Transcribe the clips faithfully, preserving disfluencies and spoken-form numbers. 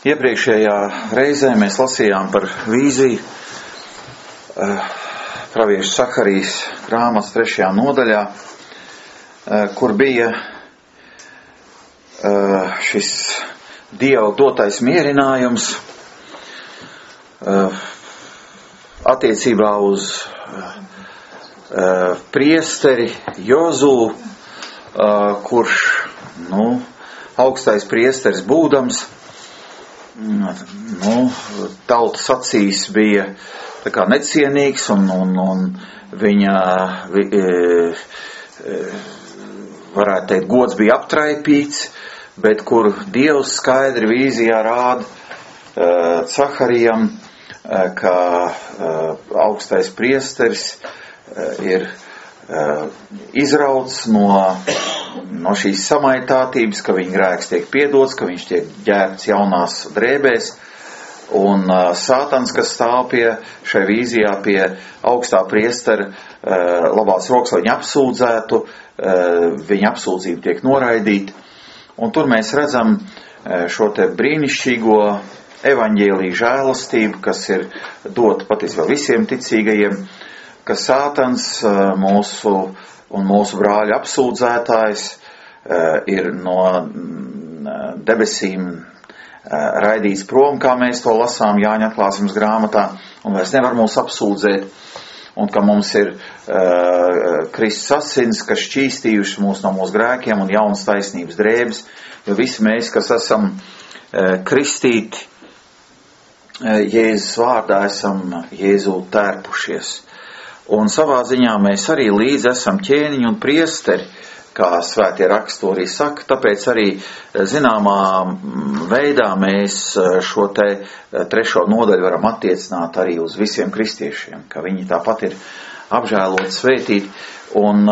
Iepriekšējā reizē mēs lasījām par vīziju pravieša Saharijas grāmatas trešajā nodaļā, kur bija šis Dieva dotais mierinājums attiecībā uz priesteri Jozū, kurš, nu, augstais priesteris būdams, nu, tautas acīs bija tā kā necienīgs un, un, un viņa, vi, e, varētu teikt, gods bija aptraipīts, bet kur Dievs skaidri vīzijā rāda e, Saharijam, e, ka e, augstais priesteris e, ir e, izrauts no no šīs samaitātības, ka viņa grēks tiek piedots, ka viņš tiek ģērbts jaunās drēbēs, un uh, Sātans, kas stāv pie šai vīzijā pie augstā priestera uh, labās rokas, lai viņu apsūdzētu, uh, viņa apsūdzība tiek noraidīta, un tur mēs redzam uh, šo te brīnišķīgo evaņģēliju žēlastību, kas ir dota patiesībā visiem ticīgajiem, ka Sātans uh, mūsu un mūsu brāļa apsūdzētājs uh, ir no mm, debesīm uh, raidīts prom, kā mēs to lasām Jāņa atklāsmes grāmatā, un vairs nevar mūs apsūdzēt, un ka mums ir uh, Kristus asins, kas šķīstījuši mūs no mūsu grēkiem un jaunas taisnības drēbes, jo visi mēs, kas esam uh, kristīti uh, Jēzus vārdā, esam Jēzu tērpušies. Un savā ziņā mēs arī līdz esam ķēniņi un priesteri, kā svētie raksti arī saka, tāpēc arī zināmā veidā mēs šo te trešo nodaļu varam attiecināt arī uz visiem kristiešiem, ka viņi tāpat ir apžēloti, svētīti, un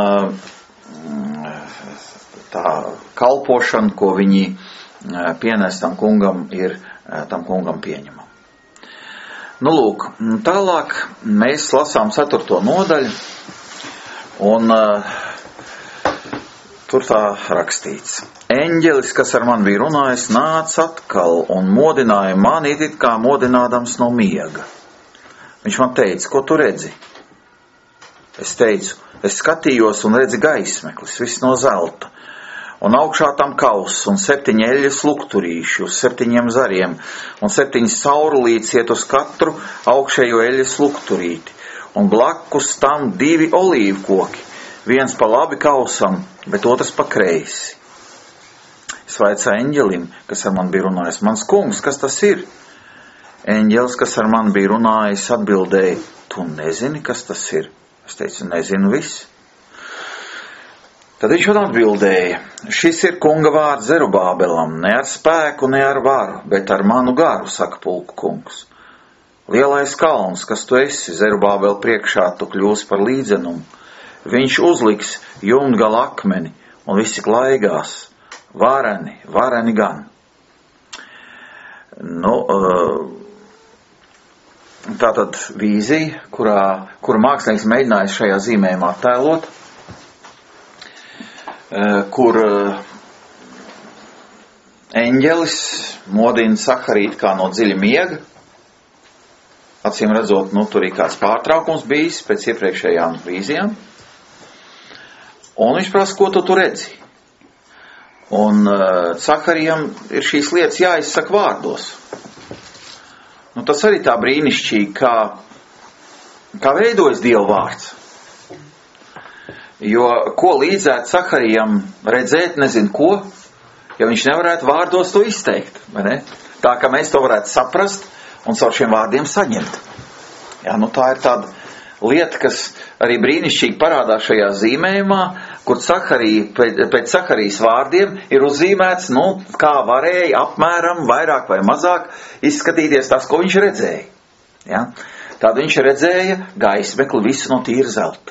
tā kalpošana, ko viņi pienes tam kungam, ir tam kungam pieņemama. Nu, lūk, tālāk mēs lasām ceturto nodaļu, un uh, tur tā rakstīts. Eņģelis, kas ar mani bija runājis, nāca atkal un modināja mani, it kā modinādams no miega. Viņš man teica, ko tu redzi? Es teicu, es skatījos un redzi gaismeklis, viss no zelta. Un augšā tam kauss un septiņi eļļas lukturīši uz septiņiem zariem, un septiņas caurulītes iet uz katru augšējo eļļas lukturīti, un blakus tam divi olīvu koki, viens pa labi kausam, bet otrs pa kreisi. Es vaicāju eņģelim, kas ar mani bija runājis, mans kungs, kas tas ir? Eņģelis, kas ar mani bija runājis, atbildēja, tu nezini, kas tas ir? Es teicu, nezinu visu. Tad viņš man atbildēja, šis ir kunga vārds Zerubābelam, ne ar spēku, ne ar varu, bet ar manu garu, saka pulku kungs. Lielais kalns, kas tu esi, Zerubābela priekšā, tu kļūsi par līdzenumu. Viņš uzliks jumtgala akmeni, un visi klaigās, vareni, vareni gan. Nu, tātad vīzija, kurā, kuru mākslinieks mēģinājis šajā zīmējumā attēlot, kur eņģelis modina Sahariju kā no dziļa miega. Acīm redzot, nu, tur ir kāds pārtraukums bijis pēc iepriekšējām vīzijām. Un viņš prasa, ko tu tur redzi. Un uh, Saharijam ir šīs lietas jāizsaka vārdos. Nu, tas arī tā brīnišķīgi, kā, kā veidojas Dieva vārds. Jo ko līdzētu Saharijam redzēt, nezinu ko, ja viņš nevarētu vārdos to izteikt, vai ne? Tā, ka mēs to varētu saprast un caur šiem vārdiem saņemt. Jā, nu tā ir tāda lieta, kas arī brīnišķīgi parādās šajā zīmējumā, kur Saharija, pēc, pēc Saharijas vārdiem ir uzzīmēts, nu, kā varēja apmēram vairāk vai mazāk izskatīties tas, ko viņš redzēja. Jā? Tad viņš redzēja gaismekli visu no tīra zelta.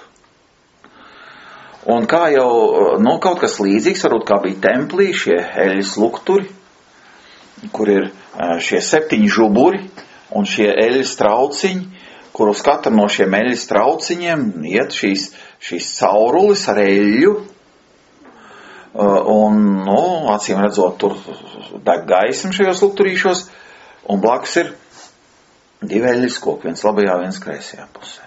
Un kā jau, nu, kaut kas līdzīgs, varbūt kā bija templī, šie eļļas lukturi, kur ir šie septiņi žuburi un šie eļļas trauciņi, kur uz katru no šiem eļļas trauciņiem iet šīs, šīs caurulis ar eļļu, un, nu, acīm redzot, tur deg gaisma šajos lukturīšos, un blakus ir divi eļļas koki, viens labajā, viens kreisajā pusē.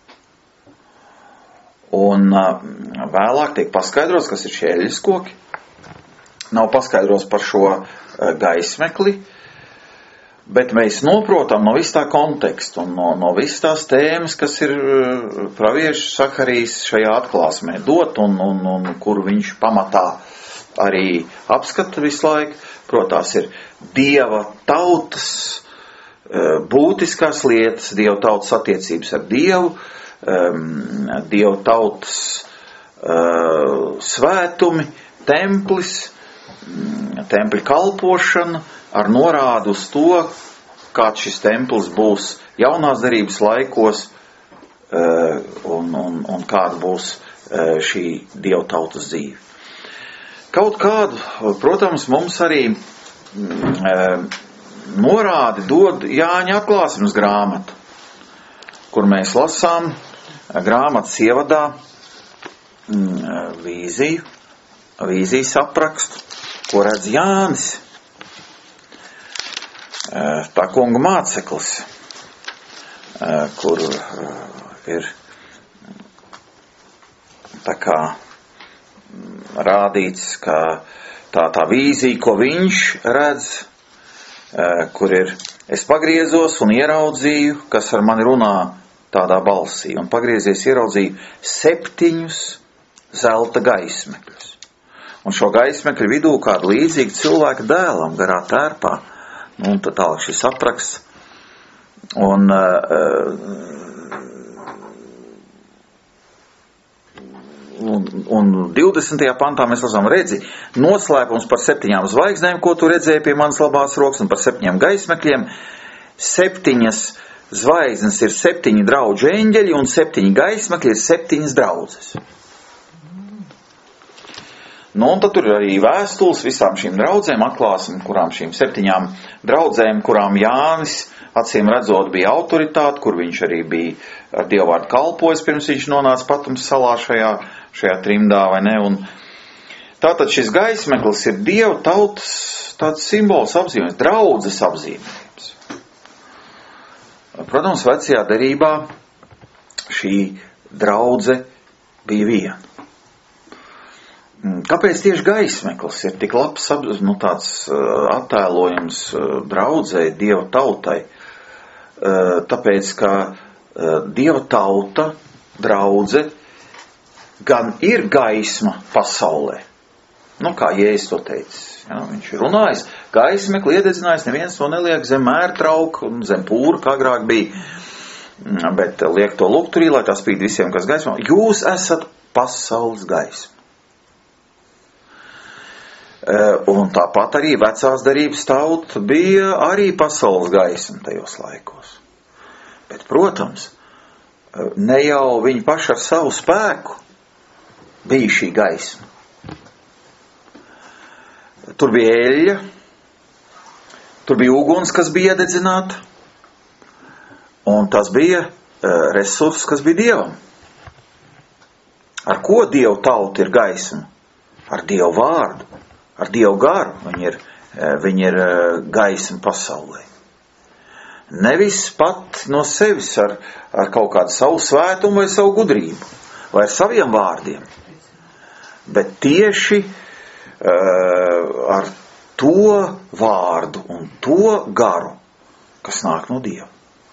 Un uh, vēlāk tiek paskaidrots, kas ir šie eļļas koki. Nav paskaidrots par šo uh, gaismekli, bet mēs noprotam no vis tā konteksta un no, no vis tās tēmas, kas ir uh, praviešu Saharijs šajā atklāsmē dot un, un, un kur viņš pamatā arī apskata visu laiku. Protās ir Dieva tautas uh, būtiskās lietas, Dieva tautas attiecības ar Dievu, um, Dieva tautas uh, svētumi, templis, tempļa kalpošana ar norādu uz to, kāds šis templis būs jaunās derības laikos un, un, un kāda būs šī Dieva tautas dzīve. Kaut kādu, protams, mums arī norādi dod Jāņa atklāsmes grāmata, kur mēs lasām grāmatas ievadā vīziju, vīzijas aprakstu, ko redz Jānis, tā kunga māceklis, kur ir tā kā rādīts, ka tā, tā vīzija, ko viņš redz, kur ir, es pagriezos un ieraudzīju, kas ar mani runā tādā balsī, un pagriezies ieraudzīju septiņus zelta gaismekļus. Un šo gaismekļu vidū kādu līdzīgu cilvēka dēlam garā tērpā. Nu, un tad tālāk šis apraksts. Un, un, un divdesmitajā pantā mēs lasām redzi, noslēpums par septiņām zvaigznēm, ko tu redzēji pie manas labās rokas, un par septiņiem gaismekļiem. Septiņas zvaigznes ir septiņi draudžu eņģeļi, un septiņi gaismekļi ir septiņas draudzes. Nu, un tad tur ir arī vēstules visām šīm draudzēm, atklāsim, kurām šīm septiņām draudzēm, kurām Jānis, acīm redzot, bija autoritāte, kur viņš arī bija ar Dievu vārdu kalpojis, pirms viņš nonāca Patums salā šajā, šajā trimdā, vai ne? Un tātad šis gaismeklis ir Dieva tautas tāds simbols apzīmējums, draudzes apzīmējums. Protams, vecajā derībā šī draudze bija viena. Kāpēc tieši gaismeklis ir tik labs, nu, tāds attēlojums draudzei, Dieva tautai? Tāpēc, ka Dieva tauta, draudze, gan ir gaisma pasaulē. Nu, kā Jēzus to teicis. Ja, viņš ir runājis, gaismekli iededzinājis, neviens to neliek zem mērtrauka un zem pūra, kā agrāk bija. Bet liek to lukturī, lai tā spīd visiem, kas gaismā. Jūs esat pasaules gaisma. Un tāpat arī vecās derības tauta bija arī pasaules gaisma tajos laikos. Bet, protams, ne jau viņi paši ar savu spēku bija šī gaisma. Tur bija eļļa, tur bija uguns, kas bija iededzināta, un tas bija resurss, kas bija Dievam. Ar ko Dieva tauta ir gaisma? Ar Dievu vārdu. Ar Dievu garu viņi ir, viņi ir gaisma pasaulē. Nevis pat no sevis ar, ar kaut kādu savu svētumu vai savu gudrību, vai ar saviem vārdiem, bet tieši uh, ar to vārdu un to garu, kas nāk no Dieva.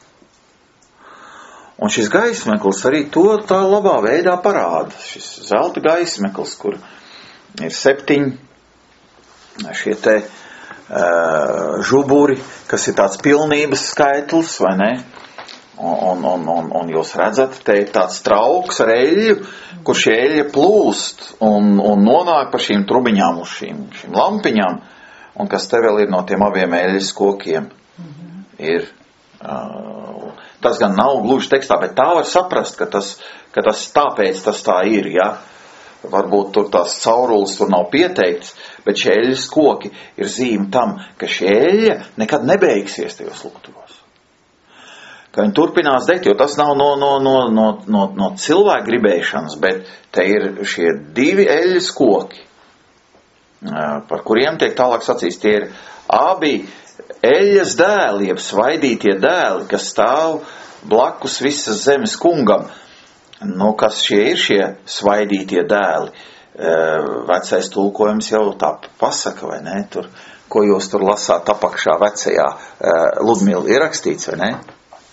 Un šis gaismeklis arī to tā labā veidā parāda. Šis zelta gaismeklis, kur ir septiņi šie te uh, žuburi, kas ir tāds pilnības skaitlis, vai ne? Un, un, un, un jūs redzat, te ir tāds trauks ar eļļu, kur šie eļļa plūst un, un nonāk pa šīm trubiņām uz šīm, šīm lampiņām, un kas te vēl ir no tiem abiem eļļas kokiem. Mm-hmm. Ir, uh, tas gan nav gluži tekstā, bet tā var saprast, ka tas, ka tas tāpēc tas tā ir, ja? Varbūt tur tās caurules tur nav pieteikts, bet šie eļļas koki ir zīme tam, ka šie eļļa nekad nebeigsies tajos lukturos. Ka viņi turpinās degt, jo tas nav no, no, no, no, no, no cilvēka gribēšanas, bet te ir šie divi eļļas koki, par kuriem tiek tālāk sacīts. Tie ir abi eļas dēli, jeb svaidītie dēli, kas stāv blakus visas zemes kungam. Nu, kas šie ir šie svaidītie dēli? Vecais tulkojums jau tā pasaka, vai ne? Tur, ko jūs tur lasāt apakšā vecajā Ludmila ir rakstīts, vai ne?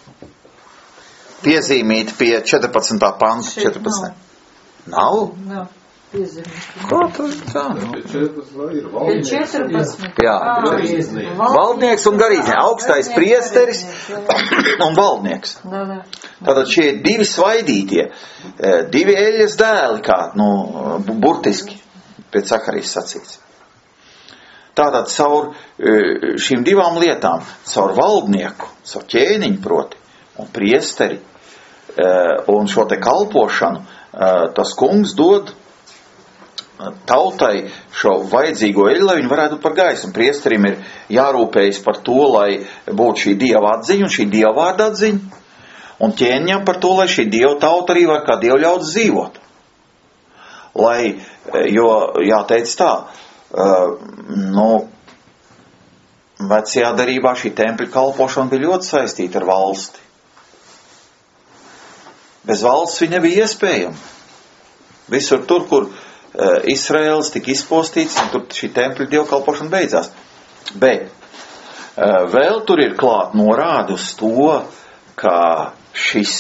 Piezīmīt pie četrpadsmitā pants. četrpadsmitā Nav? Nav. Kā tur tā? Pie četrpadsmit Jā, valdnieks un garīdznieks, augstais priesteris un valdnieks. Tātad šie divi svaidītie, divi eļas dēli, kā, nu, burtiski, pēc Zaharijas sacīts. Tātad caur šīm divām lietām, caur valdnieku, caur ķēniņu proti, un priesteri, un šo te kalpošanu, tas kungs dod tautai šo vajadzīgo eļu, lai viņi varētu par gaismu. Priesterim ir jārūpējas par to, lai būtu šī dieva atziņa un šī dieva vārda atziņa, un ķēniņam par to, lai šī dieva tauta arī var kā dieva ļauts dzīvot. Lai, jo jāteic tā, nu, vecajā darībā šī tempļa kalpošana bija ļoti saistīta ar valsti. Bez valsts viņa bija iespējama. Visur tur, kur Izraēls tika izpostīts, un tur šī tempļa dievkalpošana beidzās. Bet vēl tur ir klāt norādi uz to, ka šis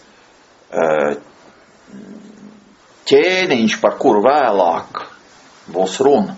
ķēniņš, par kuru vēlāk būs runa,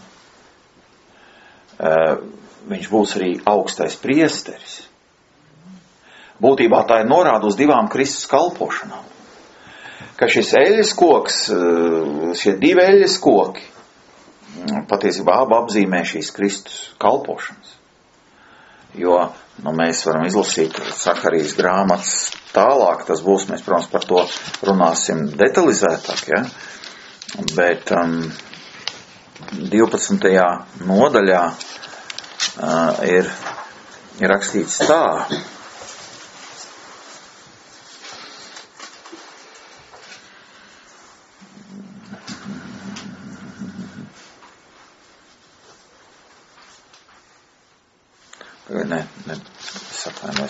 viņš būs arī augstais priesteris. Būtībā tā ir norāda uz divām Kristus kalpošanām. Ka šis eļas koks, šie divi eļas koki, patiesībā abi apzīmē šīs Kristus kalpošanas. Jo, nu, mēs varam izlasīt Zaharijas grāmatas tālāk, tas būs, mēs, protams, par to runāsim detalizētāk, ja? Bet um, divpadsmitajā nodaļā uh, ir, ir rakstīts tā. Ne, ne, saklājumais.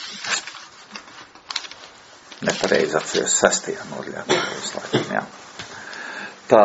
Nepareizi atceros sestajā nodaļā. Jā. Tā,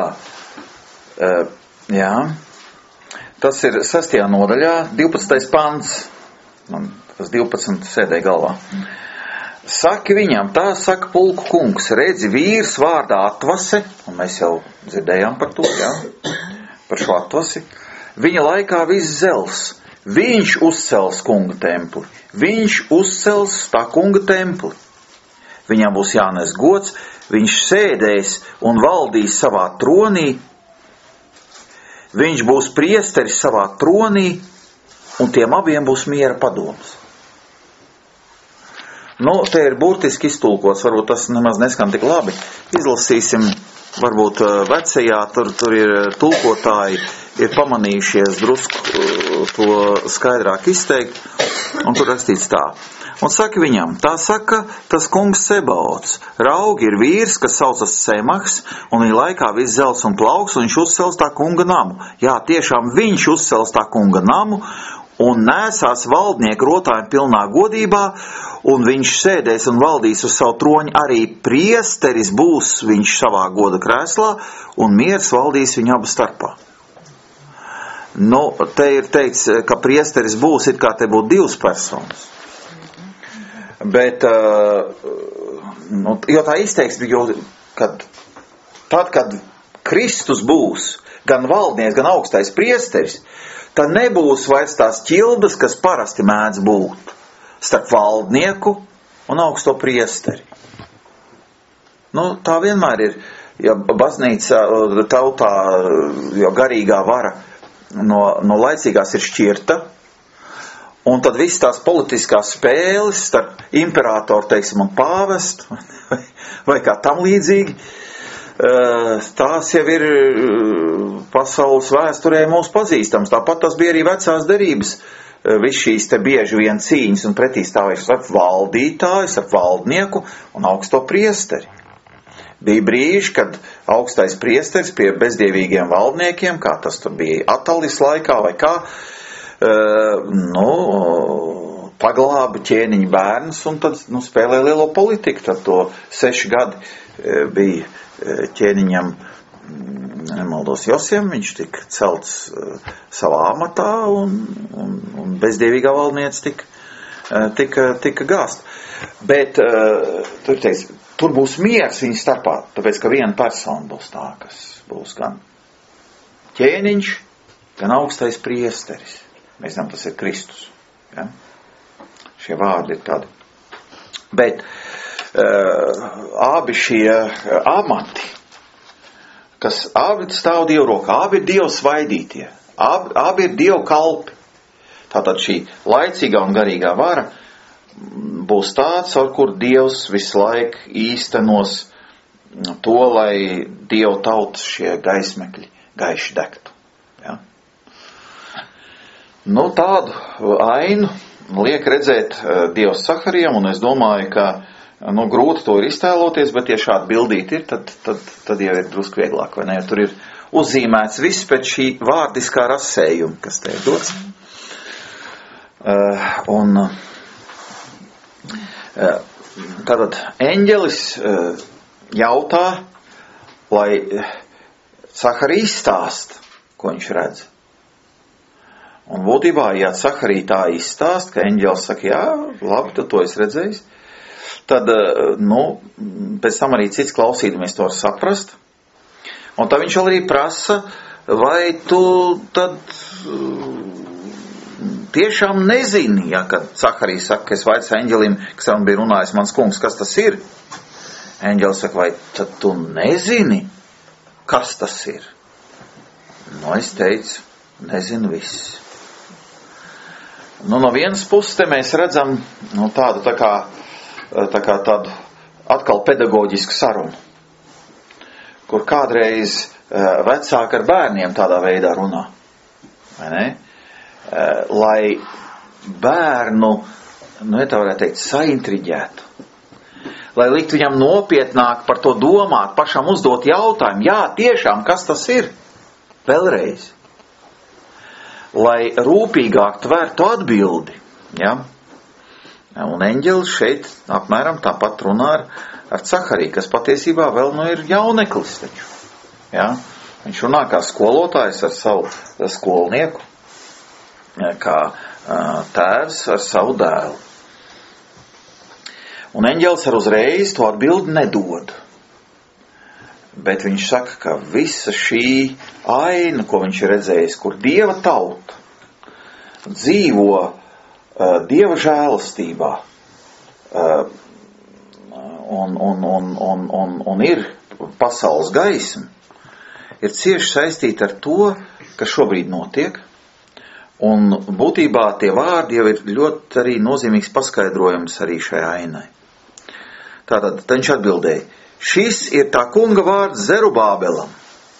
jā. Tas ir sestajā nodaļā, divpadsmitais pants. Man tas divpadsmit sēdēja galvā. Saki viņam, tā saka pulku kungs, redzi vīrs vārdā Atvase, un mēs jau dzirdējām par to, jā, par šo Atvasi. Viņa laikā viss zels. Viņš uzcels kunga templi. Viņš uzcels tā kunga templi. Viņam būs jānes gods, viņš sēdēs un valdīs savā tronī. Viņš būs priesteris savā tronī, un tiem abiem būs miera padoms. Nu, te ir burtiski iztulkots, varbūt tas nemaz neskan tik labi. Izlasīsim, varbūt vecajā, tur, tur ir tulkotāji, ir pamanījušies drusku to skaidrāk izteikt, un tur rakstīts tā. Un saka viņam, tā saka tas kungs Sebaots, raugi ir vīrs, kas saucas Semahs, un viņa laikā viss zelts un plauks, un viņš uzcels tā kunga namu. Jā, tiešām viņš uzcels tā kunga namu, un nesās valdnieku rotājiem pilnā godībā, un viņš sēdēs un valdīs uz savu troņu, arī priesteris būs viņš savā goda krēslā, un miers valdīs viņu abu starpā. Nu, te ir teikts, ka priesteris būs, it kā te būtu divas personas. Bet, nu, jo tā izteiks, jo, kad, tad, kad Kristus būs gan valdnieks, gan augstais priesteris, tad nebūs vairs tās ķildas, kas parasti mēdz būt starp valdnieku un augsto priesteri. Nu, tā vienmēr ir, ja baznīca tautā, jo garīgā vara no, no laicīgās ir šķirta, un tad viss tās politiskās spēles starp imperatoru, teiksim, un pāvestu, vai, vai kā tam līdzīgi, tās jau ir pasaules vēsturē mūs pazīstams. Tāpat tas bija arī vecās derības, viss šīs te bieži vien cīņas un pretīstāvēšanas ar valdītāju, ar valdnieku un augsto priesteri. Bija brīži, kad augstais priesteris pie bezdievīgiem valdniekiem, kā tas tur bija Atalis laikā vai kā, nu, paglāba ķēniņa bērns un tad, nu, spēlē lielo politiku. Tad to seši gadi bija ķēniņam, nemaldos, Josiem, viņš tika celts savā amatā un, un, un bezdievīgā valdniece tika, tika, tika gāst. Bet tur, teiks, tur būs miers viņa starpā, tāpēc, ka viena persona būs tā, kas būs gan ķēniņš, gan augstais priesteris. Mēs zinām, tas ir Kristus. Ja? Šie vārdi ir tādi. Bet uh, abi šie amati, kas abi stāv Dievu rokā, abi ir Dievu svaidītie, abi, abi ir Dievu kalpi. Tātad šī laicīgā un garīgā vara būs tāds, ar kur Dievs visu laiku īstenos to, lai Dievu tautas šie gaismekļi gaiši degtu. Ja? Nu, tādu ainu liek redzēt Dievs Saharijam, un es domāju, ka nu, grūti to ir iztēloties, bet ja šādi bildīti ir, tad, tad, tad jau ir drusku vieglāk, vai ne? Ja tur ir uzzīmēts viss pēc šī vārdiskā rasējuma, kas te ir dots. Uh, un uh, tātad eņģelis uh, jautā, lai Saharija izstāst, ko viņš redz. Un būtībā, ja Saharija tā izstāst, ka eņģelis saka, jā, labi, tad to es redzējis, tad, nu, pēc tam arī cits klausīdamies to var saprast. Un tad viņš arī prasa, vai tu tad tiešām nezini, ja, kad Saharija saka, es vaicāju eņģelim, kas man bija runājis, mans kungs, kas tas ir? Eņģelis saka, vai tad tu nezini, kas tas ir? Nu, es teicu, nezinu viss. Nu, no vienas puses te mēs redzam, nu, tādu tā kā tā kā tādu atkal pedagoģisku sarunu, kur kādreiz uh, vecāki ar bērniem tādā veidā runā, vai ne? Uh, lai bērnu, nu, ja tā varētu teikt, saintriģētu, lai likt viņam nopietnāk par to domāt, pašam uzdot jautājumu, jā, tiešām, kas tas ir? Vēlreiz. Lai rūpīgāk tvērtu atbildi, ja? Un eņģelis šeit apmēram tāpat runā ar, ar Sahariju, kas patiesībā vēl nu ir jauneklis taču. Ja? Viņš runā kā skolotājs ar savu skolnieku, kā tēvs ar savu dēlu. Un eņģelis ar uzreiz to atbildi nedod. Bet viņš saka, ka visa šī aina, ko viņš ir redzējis, kur Dieva tauta dzīvo Dieva žēlastībā uh, un, un, un, un, un, un ir pasaules gaisma, ir cieši saistīta ar to, kas šobrīd notiek. Un būtībā tie vārdi jau ir ļoti arī nozīmīgs paskaidrojums arī šai ainai. Tātad viņš atbildēja, šis ir tā kunga vārds Zerubābelam.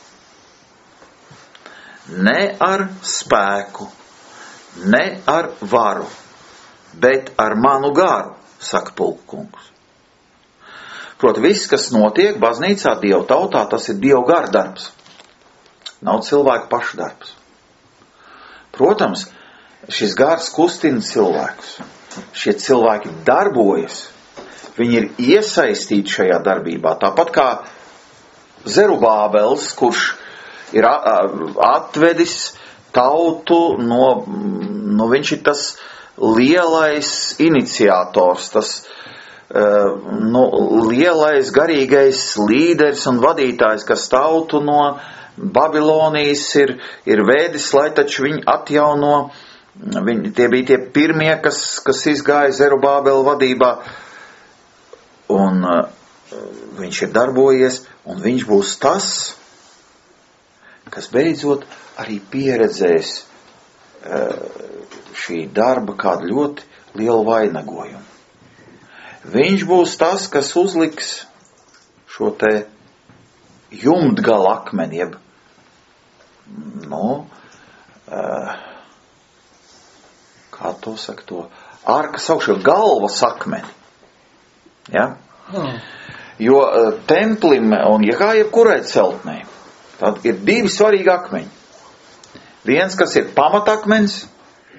Ne ar spēku, ne ar varu, bet ar manu garu, saka pulkkungs. Proti, viss, kas notiek baznīcā, Dieva tautā, tas ir Dieva gara darbs. Nav cilvēku pašu darbs. Protams, šis gars kustina cilvēkus. Šie cilvēki darbojas. Viņi ir iesaistīti šajā darbībā. Tāpat kā Zerubābels, kurš ir atvedis tautu no, no viņš ir tas lielais iniciators, tas uh, nu, lielais garīgais līderis un vadītājs, kas tautu no Babilonijas ir, ir vēdis, lai taču viņi atjauno, viņi, tie bija tie pirmie, kas, kas izgāja Zerubābela vadībā, un uh, viņš ir darbojies, un viņš būs tas, kas beidzot arī pieredzēs uh, šī darba kādu ļoti lielu vainagojumu. Viņš būs tas, kas uzliks šo te jumtgala akmeni, jeb, nu, uh, kā to saka to, ārkas augšā galvas akmeni. Ja? Hmm. Jo uh, templim, un ja kā jebkurai celtnei, tad ir divi svarīgi akmeņi. Viens, kas ir pamatakmens,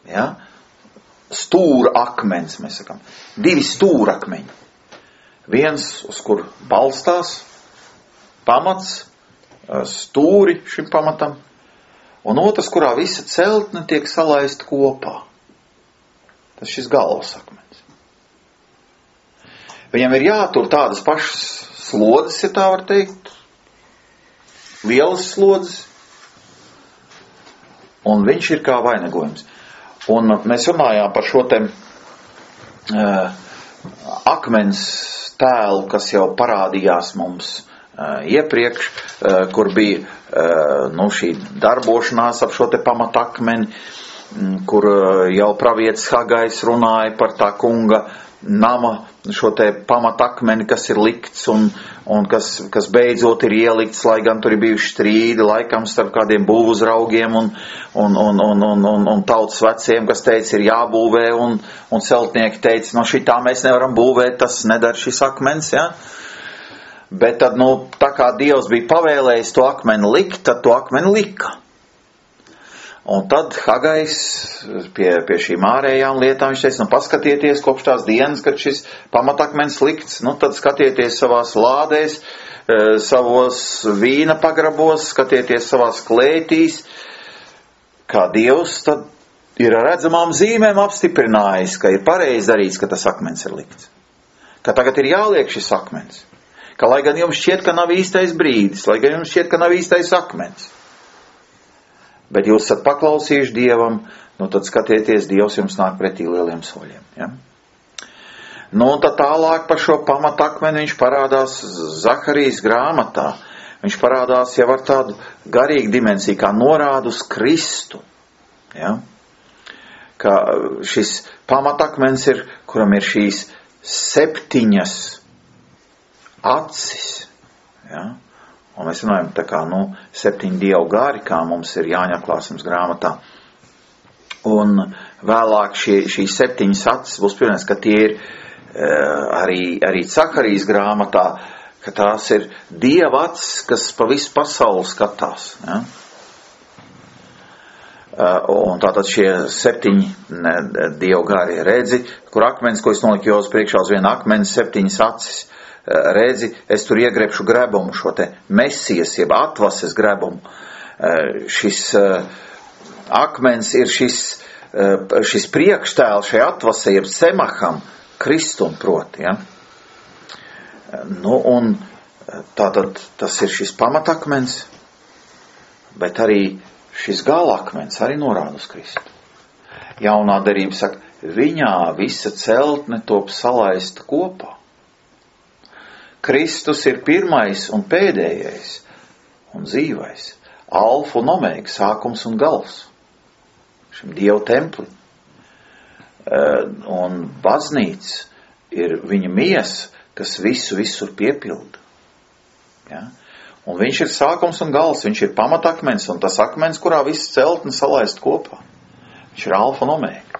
Ja? Stūra akmens, mēs sakam. Divi stūrakmeņi. Viens, uz kur balstās pamats, stūri šim pamatam, un otrs, kurā visa celtne tiek salaista kopā. Tas šis galvas akmens. Viņam ir jātur tādas pašas slodzes, ja tā var teikt, lielas slodzes, un viņš ir kā vainagojums. Un mēs runājām par šo te uh, akmens tēlu, kas jau parādījās mums uh, iepriekš, uh, kur bija uh, nu, šī darbošanās ap šo te pamatakmeni, um, kur uh, jau pravietis Hagais runāja par tā kunga nama, šo te pamatakmeni, kas ir likts un, un kas, kas beidzot ir ielikts, lai gan tur ir bijuši strīdi laikam starp kādiem būvuzraugiem un, un, un, un, un, un, un tautas veciem, kas teica, ir jābūvē, un, un celtnieki teica, no šitā mēs nevaram būvēt, tas nedara šis akmens, ja? Bet tad, nu, tā kā Dievs bija pavēlējis to akmeni likt, tad to akmeni lika. Un tad Hagais pie, pie šīm ārējām lietām, viņš teica, nu paskatieties kopš tās dienas, kad šis pamatakmens likts, nu tad skatieties savās lādēs, savos vīna pagrabos, skatieties savās klētīs, kā Dievs tad ir ar redzamām zīmēm apstiprinājis, ka ir pareizi darīts, ka tas akmens ir likts. Ka tagad ir jāliek šis akmens. Ka lai gan jums šķiet, ka nav īstais brīdis, lai gan jums šķiet, ka nav īstais akmens. Bet jūs esat paklausījuši Dievam, nu tad skatieties, Dievs jums nāk pretī lieliem soļiem. Ja? Nu un tad tālāk par šo pamatakmeni viņš parādās Zaharijas grāmatā. Viņš parādās jau ar tādu garīgu dimensiju, kā norādu uz Kristu. Ja? Ka šis pamatakmens ir, kuram ir šīs septiņas acis. Ja? Un mēs runājam tā kā, nu, septiņu dievu gari, kā mums ir Jāņa atklāsmes grāmatā. Un vēlāk šie, šīs septiņas acis būs pievienotas, ka tie ir e, arī, arī Zaharijas grāmatā, ka tās ir dieva acis, kas pa visu pasauli skatās. Ja? E, un tātad šie septiņi ne, dievu gari redzi, kur akmens, ko es noliku jau uz priekšā uz vienu akmeni, septiņas acis. Redzi, es tur iegrebšu grebumu, šo te mesijas, jeb atvases grebumu. Šis akmens ir šis, šis priekštēls šai atvasē, jeb semaham, Kristum proti. Ja? Nu, un tātad tas ir šis pamatakmens, bet arī šis galakmens arī norāda uz Kristu. Jaunā derība saka, viņā visa celtne top salaista kopā. Kristus ir pirmais un pēdējais un dzīvais, alfa un omega, sākums un gals šim Dieva templim. Un baznīca ir viņa miesa, kas visu visur piepilda. Ja? Un viņš ir sākums un gals, viņš ir pamatakmens un tas akmens, kurā viss celtne salaist kopā. Viņš ir alfa un omega.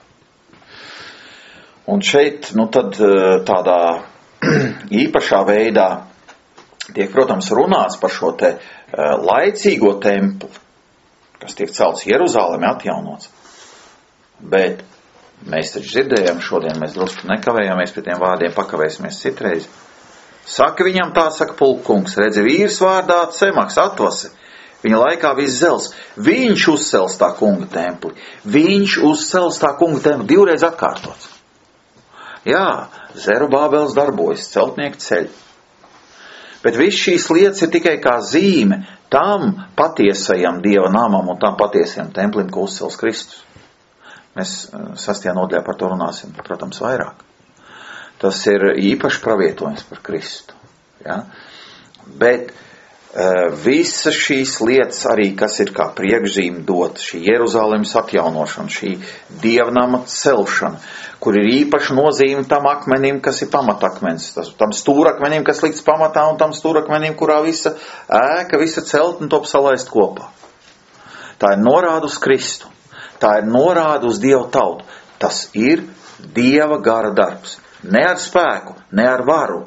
Un šeit, nu tad tādā īpašā veidā tiek, protams, runāts par šo te uh, laicīgo templi, kas tiek celts Jeruzālemi atjaunots. Bet mēs taču dzirdējām šodien, mēs drusku nekavējāmies pie tiem vārdiem, pakavēsimies citreiz. Saka viņam tā, saka pulkungs, redzi, vīrs vārdā Semaks atvase, viņa laikā viss zels, viņš uzcels tā kunga templi, viņš uzcels tā kunga templi, divreiz atkārtots. Jā, Zerubābels darbojas, celtnieki ceļ. Bet viss šīs lietas ir tikai kā zīme tam patiesajam Dieva namam un tam patiesajam templim, ko uzcels Kristus. Mēs sastajā nodaļā par to runāsim, protams, vairāk. Tas ir īpaši pravietojums par Kristu. Ja? Bet uh, visas šīs lietas arī, kas ir kā priekšzīme dot, šī Jeruzālemes atjaunošana, šī dievnama celšana, kur ir īpaša nozīme tam akmenim, kas ir pamatakmens, tas, tam stūrakmenim, kas likts pamatā, un tam stūrakmenim, kurā visa ēka, visa celtne top salaist kopā. Tā ir norāda uz Kristu. Tā ir norāda uz Dievu tautu. Tas ir Dieva gara darbs. Ne ar spēku, ne ar varu,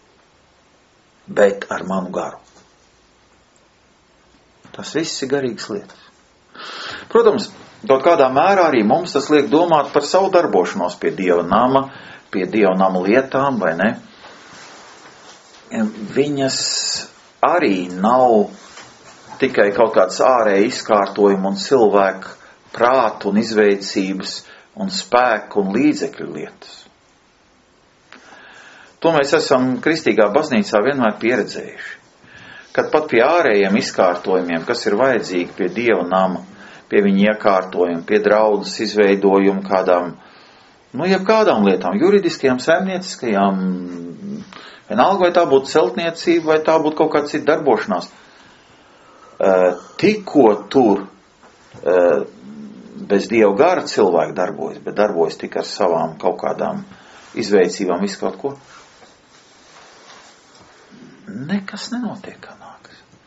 bet ar manu garu. Tas viss ir garīgas lietas. Protams, Kaut kādā mērā arī mums tas liek domāt par savu darbošanos pie Dieva nama, pie Dieva nama lietām, vai ne? Viņas arī nav tikai kaut kāds ārēji izkārtojumi un cilvēku prātu un izveicības un spēku un līdzekļu lietas. To mēs esam kristīgā baznīcā vienmēr pieredzējuši. Kad pat pie ārējiem izkārtojumiem, kas ir vajadzīgi pie Dieva nama, pie viņa iekārtojuma, pie draudzes izveidojuma kādām, nu, jeb kādām lietām, juridiskajām, saimnieciskajām, vienalga, vai tā būtu celtniecība, vai tā būtu kaut kāda cita darbošanās. Tikko tur bez Dieva gara cilvēki darbojas, bet darbojas tikai ar savām kaut kādām izveicībām, visu kaut ko. Nekas nenotiek kā nākas.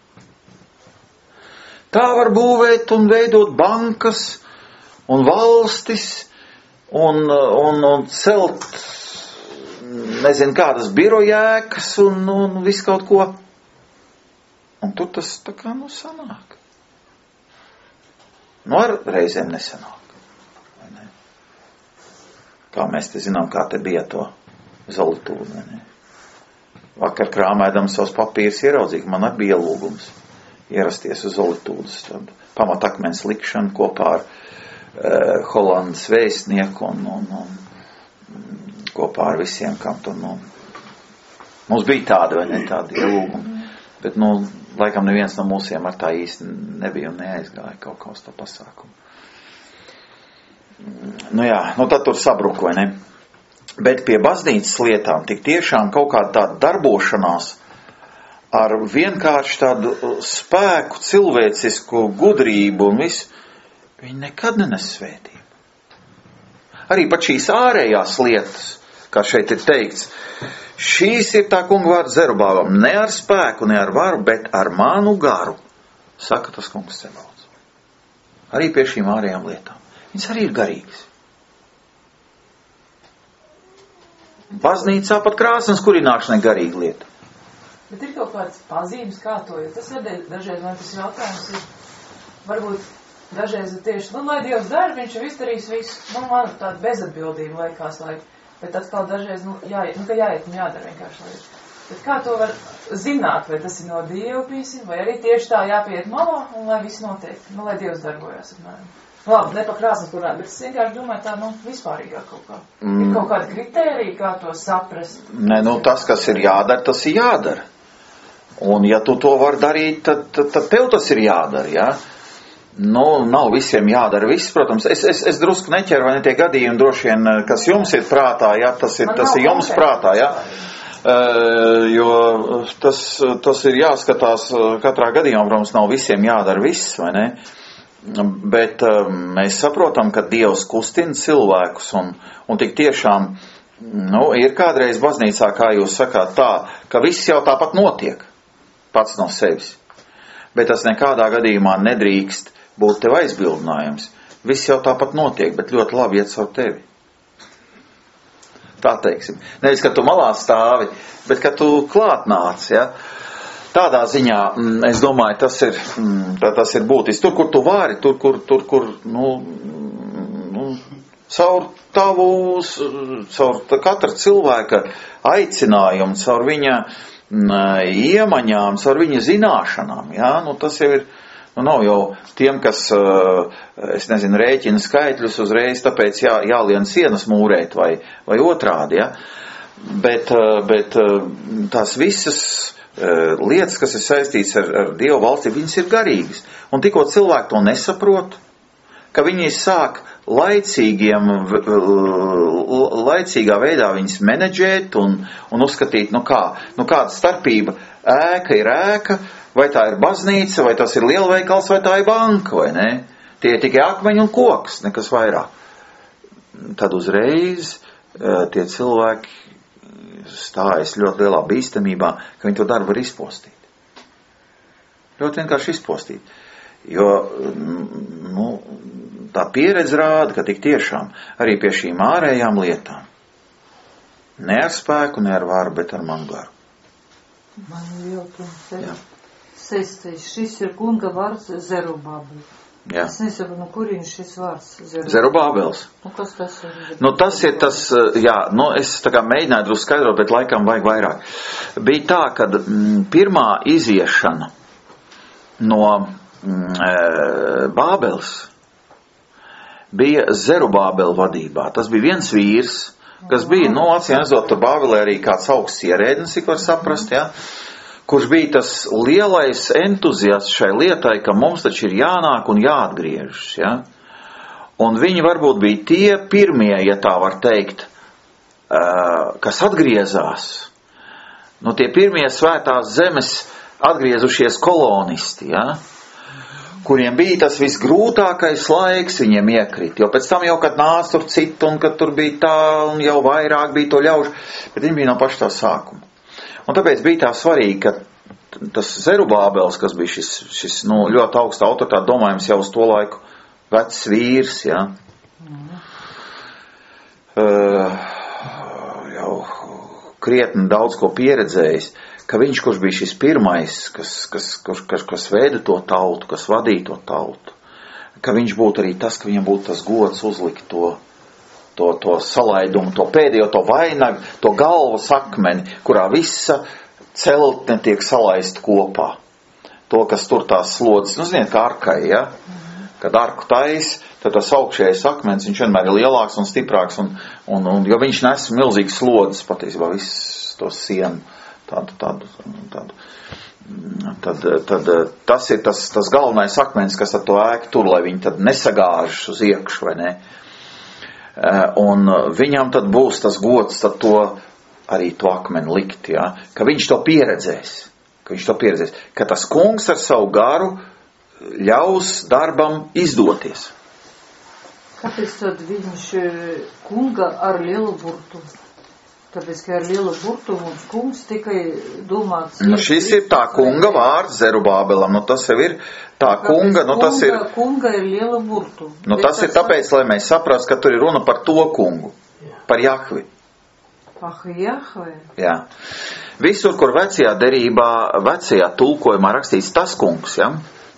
Tā var būvēt un veidot bankas un valstis un, un, un celt, nezinu, kādas birojēkas un, un visu kaut ko. Un tur tas tā kā nu sanāk. Nu ar reizēm nesanāk. Vai ne? Kā mēs te zinām, kā te bija to Zolitūdu, vai ne? Vakar krāmēdam savus papīrus ieraudzīju, man arī bija lūgums ierasties uz Zolitūdas pamatakmens likšanu kopā ar uh, Holandas vēstnieku un, un, un kopā ar visiem, kam tur, nu, mums bija tādi, vai ne, tādi ielūgumi, bet, nu, laikam neviens no mūsiem ar tā īsti nebija un neaizgāja kaut kā uz to pasākumu. Nu jā, nu tad tur sabruku, vai ne? Bet pie baznīcas lietām tik tiešām kaut kāda tāda darbošanās ar vienkārši tādu spēku, cilvēcisku gudrību un visu, viņi nekad nenes svētību. Arī pat šīs ārējās lietas, kā šeit ir teikts, šīs ir tā kunga vārds Zerubālam, ne ar spēku, ne ar varu, bet ar manu garu, saka tas kungs Sebaots. Arī pie šīm ārējām lietām. Viņas arī ir garīgas. Baznīcā pat krāsnes kurināšanai garīga lieta. Bet ir kaut kāds pazīmes, kā to, jo tas dažreiz man tas jautājums ir, varbūt dažreiz ir tieši, nu, lai Dievs dara, viņš jau izdarīs visu, nu, man tāda bezatbildība laikās, lai, bet atkal dažreiz, nu, jāiet, nu, ka jāiet un jādara vienkārši, lai. Bet kā to var zināt, vai tas ir no Dieva pīsim, vai arī tieši tā jāpiet malā, un lai viss notiek, nu, lai Dievs darbojas, apmēram. Labi, ne pa krāsnes kurā, bet es vienkārši domāju tā, nu, vispārīgāk kaut kā. Mm. Ir kaut kāda kritērija, kā to saprast. Nē, nu, tas, kas ir jādara, tas ir jādara. Un ja tu to var darīt, tad, tad, tad tev tas ir jādara, jā. Nu, nav visiem jādara viss, protams. Es, es, es drusku neķeru, vai ne tie gadījumi droši vien, kas jums ir prātā, jā, tas ir, tas ir jums prātā, jā. Uh, jo tas, tas ir jāskatās katrā gadījumā, protams, nav visiem jādara viss, vai ne? Bet uh, mēs saprotam, ka Dievs kustina cilvēkus un, un tik tiešām, nu, ir kādreiz baznīcā, kā jūs sakāt tā, ka viss jau tāpat notiek, pats no sevis. Bet tas nekādā gadījumā nedrīkst būt tev aizbildinājums. Viss jau tāpat notiek, bet ļoti labi iet caur tevi. Tā teiksim. Nevis, ka tu malā stāvi, bet ka tu klāt nāc, ja. Tādā ziņā, es domāju, tas ir, tas ir būtiski. Tur, kur tu vari, tur, kur, tur, kur, nu, nu caur tavu, caur katra cilvēka aicinājumu, caur viņa iemaņām, caur viņa zināšanām, jā, nu, tas jau ir, nu, nav jau tiem, kas, es nezinu, rēķina skaitļus uzreiz, tāpēc jā, jālien sienas mūrēt vai, vai otrādi, jā. Bet, bet tās visas lietas, kas ir saistīts ar, ar Dievu valstību, viņas ir garīgas. Un tikko cilvēki to nesaprot, ka viņi sāk laicīgiem, laicīgā veidā viņas menedžēt un, un uzskatīt, nu kā, nu kāda starpība, ēka ir ēka, vai tā ir baznīca, vai tas ir lielveikals, vai tā ir banka, vai ne? Tie ir tikai akmeņi un koks, nekas vairāk. Tad uzreiz tie cilvēki stājas ļoti lielā bīstamībā, ka viņi to darbu var izpostīt. Ļoti vienkārši izpostīt. Jo, nu, tā pieredze rāda, ka tik tiešām arī pie šīm ārējām lietām ne ar spēku, ne ar varu, bet ar manu garu. Man ir jautājums. Sestais, šis ir kunga vārds Zerubabel. Jā. Es nesaku, no kurien šis vārds? Zerubābels. Nu, kas tas ir? Nu, tas ir tas, jā, nu, es tā kā mēģināju drusku skaidrot, bet laikam vajag vairāk. Bija tā, kad mm, pirmā iziešana no mm, Bābeles bija Zerubābela vadībā. Tas bija viens vīrs, kas bija, nu, acīm redzot, tur Bābelē arī kāds augsts ierēdnis, ik var saprast, jā. Kurš bija tas lielais entuziasts šai lietai, ka mums taču ir jānāk un jāatgriežas, ja? Un viņi varbūt bija tie pirmie, ja tā var teikt, kas atgriezās. Nu, tie pirmie svētās zemes atgriezušies kolonisti, ja? Kuriem bija tas visgrūtākais laiks, viņiem iekrīt. Jo pēc tam jau, kad nāca tur citu, un kad tur bija tā, un jau vairāk bija to ļaužu, bet viņi bija no paša tā sākuma. Un tāpēc bija tā svarīgi, ka tas Zerubābels, kas bija šis, šis nu, ļoti augsta autoritāte, domājams jau uz to laiku vecs vīrs, ja? Mm. Uh, jau krietni daudz ko pieredzējis, ka viņš, kurš bija šis pirmais, kas, kas, kurš, kas, kas veida to tautu, kas vadīja to tautu, ka viņš būtu arī tas, ka viņam būtu tas gods uzlikt to To, to salaidumu, to pēdējo, to vainagu, to galvas akmeni, kurā visa celtne tiek salaista kopā. To, kas tur tās slodzes, nu, ziniet, kā arkai, ja? Kad arku tais, tad tas augšējais akmens, viņš vienmēr ir lielāks un stiprāks, un, un, un jo viņš nes milzīgas slodzes, patiesībā viss to sienu, tādu, tādu, tādu. Tad, tad tas ir tas, tas galvenais akmens, kas ar to ēku tur, lai viņi tad nesagāžas uz iekšu, vai ne? Un viņam tad būs tas gods tad to arī to akmeni likt, ja? Ka viņš to pieredzēs, ka viņš to pieredzēs, ka tas kungs ar savu garu ļaus darbam izdoties. Kāpēc tad viņš kunga ar lielu burtu? Tāpēc, ka ar lielu burtu mums kungs tikai domāts... Nu, šis ir tā kunga vārds Zerubābelam, nu tas jau ir tā kunga, nu tas ir... Kunga ir liela burtu. Nu tas ir tāpēc, lai mēs saprast, ka tur ir runa par to kungu, par Jahvi. Ah, Jahvi? Jā. Visur, kur vecajā derībā, vecajā tulkojumā rakstīts tas kungs, ja?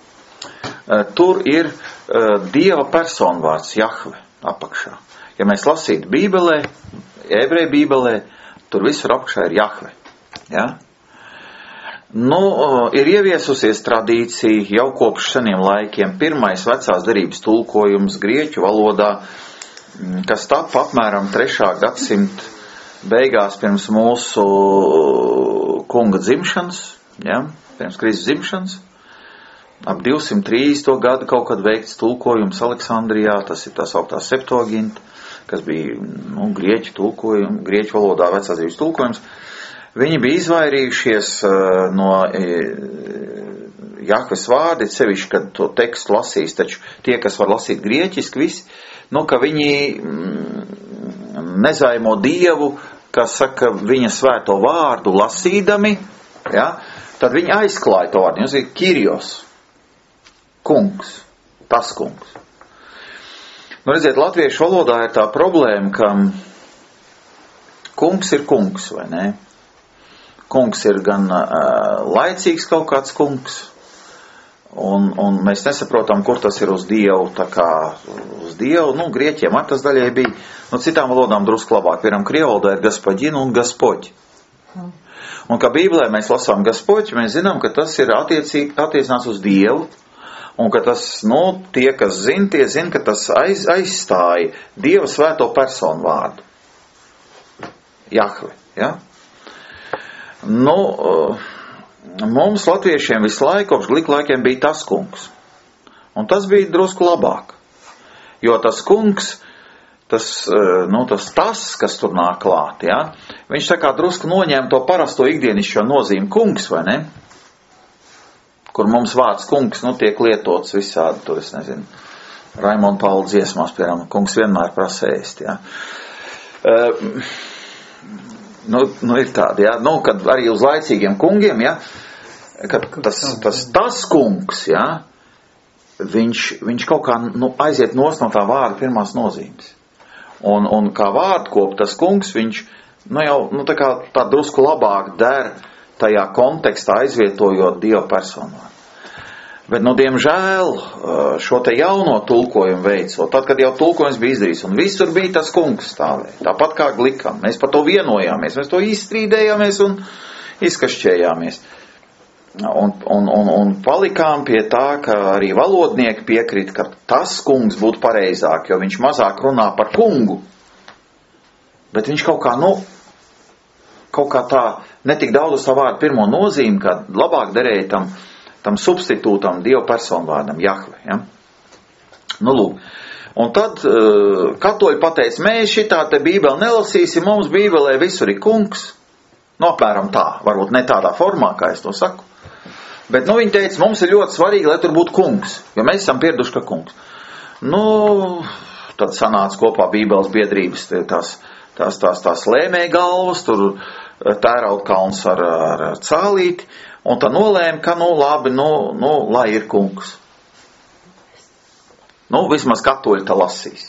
Tur ir uh, Dieva personvārds Jahve apakšā. Ja mēs lasītu Bībelē, ebreju bībelē, tur visur apakšā ir Jahve. Ja? Nu, ir ieviesusies tradīcija jau kopš seniem laikiem. Pirmais vecās derības tulkojums grieķu valodā, kas tapa apmēram trešā gadsimta beigās pirms mūsu kunga dzimšanas, ja? Pirms Kristus dzimšanas. Ap divsimt trīsdesmito gadu kaut kad veikts tulkojums Aleksandrijā, tas ir tā sauktā Septuaginta, kas bija nu, grieķu tulkojums, grieķu valodā vecās derības tulkojums. Viņi bija izvairījušies uh, no uh, Jahves vārdi, sevišķi, kad to tekstu lasīs, taču tie, kas var lasīt grieķiski, visi, nu, ka viņi mm, nezaimo Dievu, kas saka viņa svēto vārdu lasīdami, ja, tad viņi aizklāja to vārdu. Jūs ir Kirijos, kungs, tas kungs. Nu, redziet, latviešu valodā ir tā problēma, ka kungs ir kungs, vai ne? Kungs ir gan uh, laicīgs kaut kāds kungs, un, un mēs nesaprotam, kur tas ir uz Dievu, tā kā uz Dievu, nu, grieķiem ar tas daļai bija, nu, citām valodām drusku labāk, piemēram, krievalodā ir gaspaģin un gaspoģi. Hmm. Un kā Bībelē mēs lasām gaspoģi, mēs zinām, ka tas ir attiecīgi, attiecināts uz Dievu, un ka tas, nu, tie, kas zina, tie zina, ka tas aiz, aizstāja Dieva svēto personu vārdu. Jahve, ja? Nu, mums latviešiem visu laiku, kopš gliku laikiem bija tas kungs. Un tas bija drusku labāk. Jo tas kungs, tas, nu, tas tas, kas tur nāk klāt, ja? Viņš tā kā drusku noņēma to parasto ikdienišķo nozīmi kungs, vai ne? Kur mums vārds kungs, nu, tiek lietots visādi, tur es nezinu, Raimonda Paula dziesmās, piemēram, kungs vienmēr prasa ēst, jā. Uh, nu, nu, ir tādi, jā, nu, kad arī uz laicīgiem kungiem, jā, kad tas, tas, tas kungs, jā, viņš, viņš kaut kā, nu, aiziet nost no tā vārda pirmās nozīmes. Un, un kā vārdkop tas kungs, viņš, nu, jau, nu, tā kā tā drusku labāk der tajā kontekstā aizvietojot Dieva personu. Bet, nu, diemžēl, šo te jauno tulkojumu veicot, tad, kad jau tulkojums bija izdarīts, un visur bija tas kungs stāvēja, tāpat kā glikam, mēs par to vienojāmies, mēs to izstrīdējāmies un izkašķējāmies. Un, un, un, un palikām pie tā, ka arī valodnieki piekrīt, ka tas kungs būtu pareizāk, jo viņš mazāk runā par kungu, bet viņš kaut kā, nu, kaut kā tā, netik daudz uz tā vārdu pirmo nozīmi, kā labāk derēja tam, tam substitūtam, Dievu personu vārdam, Jahve, ja? Nu, lūk. Un tad uh, katoļi pateica, mēs šitā te bībeli nelasīsim, mums bībelē visur ir kungs. Nu, apmēram tā, varbūt ne tādā formā, kā es to saku. Bet, nu, viņi teica, mums ir ļoti svarīgi, lai tur būtu kungs, jo mēs esam pieraduši, ka kungs. Nu, tad sanāca kopā bībeles biedrības tās, tās, tās, tās lēmē galvas, tur tēraut kalns ar, ar cālīti, un tā nolēma, ka, nu, labi, nu, nu, lai ir kungs. Nu, vismaz katoļi tā lasīs.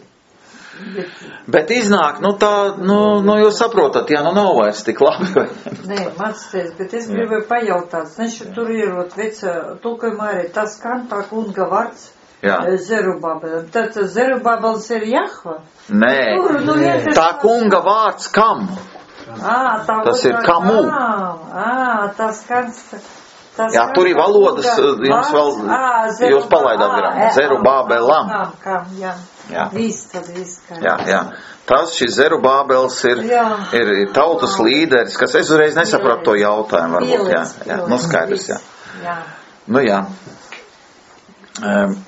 Bet iznāk, nu, tā, nu, nu jūs saprotat, jā, nu, nav vairs tik labi. Vai? Nē, mans teic, bet es gribēju pajautāt, nešu tur ierot veca, tulkojumā arī tas kan tā kunga vārds Zerubabelam. Tad Zerubabels ir Jahva? Nē, tur, nu, tā kunga vārds kam? À, tā tas ir kamu. À, tas kans, tas jā, tur ir valodas, jums vēl, à, zeru, jūs palaidāt garām, Zerubabelam. Kam, kam, jā. Jā. Viss, tad viss, kā. Jā, jā. Tas šis Zerubabels ir, ir tautas līderis, kas es uzreiz nesapratu to jautājumu, varbūt, jā. jā. Nu, skaidrs, jā. jā. Nu, jā. Um,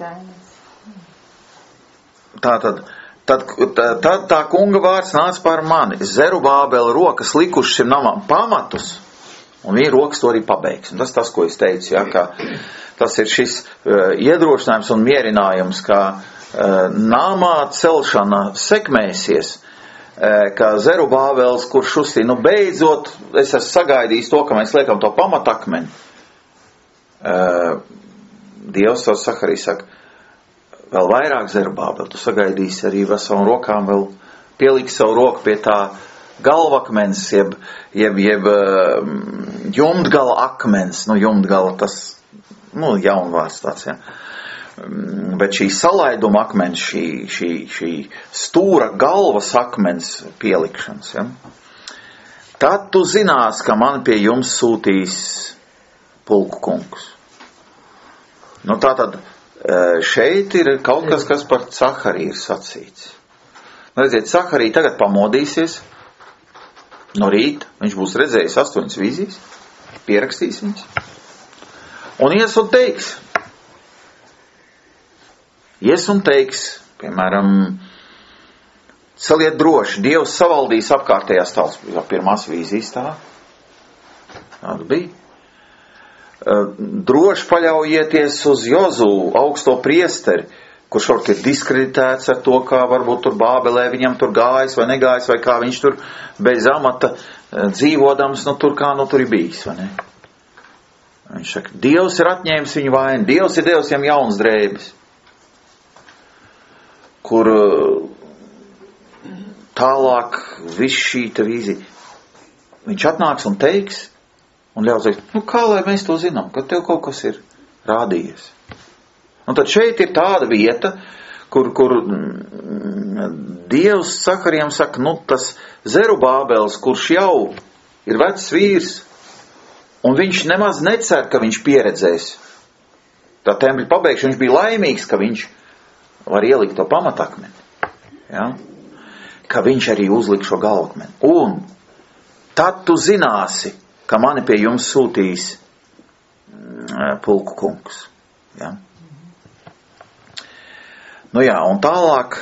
tā tad. Tad, tad tā kunga vārds nāca par mani. Zerubābela rokas likuši šim namam pamatus, un viņa rokas to arī pabeigs. Un tas tas, ko es teicu, ja, ka tas ir šis uh, iedrošinājums un mierinājums, ka uh, namā celšana sekmēsies, uh, ka Zerubābels, kurš uzstīja, nu beidzot, es esmu sagaidījis to, ka mēs liekam to pamatakmeni. Uh, Dievs to saka arī saka, vēl vairāk Zerubābeli, tu sagaidīsi arī ar savām rokām, vēl pieliksi savu roku pie tā galvakmens, jeb, jeb, jeb jumtgala akmens, nu jumtgala tas, nu jaunvārds tāds, ja. Bet šī salaiduma akmens, šī, šī, šī stūra galvas akmens pielikšanas, ja. Tad tu zinās, ka man pie jums sūtīs pulku kungs. Nu tā tad, šeit ir kaut kas, kas par Cahariju ir sacīts. Nu, redziet, Caharija tagad pamodīsies no rīta, viņš būs redzējis astoņas vīzijas, pierakstīs viņas, un ies un teiks. Ies un teiks, piemēram, celiet droši, Dievs savaldīs apkārtējās tautas, pirmās vīzijas tā, tāda bija. Droši paļaujieties uz Jozu, augsto priesteri, kurš varbūt ir diskreditēts ar to, kā varbūt tur Bābelē viņam tur gājis vai negājis, vai kā viņš tur bez amata dzīvodams, nu tur kā nu tur ir bijis, vai ne? Viņš saka, Dievs ir atņēmis viņu vainu, Dievs ir devis viņam jaunas drēbes, kur tālāk viss šī te vīzija. Viņš atnāks un teiks, un ļaus teikt, nu kā lai mēs to zinām, ka tev kaut kas ir rādījies. Un tad šeit ir tāda vieta, kur, kur Dievs Caharijam saka, nu tas Zerubābels, kurš jau ir vecs vīrs, un viņš nemaz necer, ka viņš pieredzēs tā tempļa pabeigšana, viņš bija laimīgs, ka viņš var ielikt to pamatakmeni, ja? Ka viņš arī uzlik šo galvakmeni. Un tad tu zināsi, ka mani pie jums sūtīs pulku kungs. Ja? Nu jā, un tālāk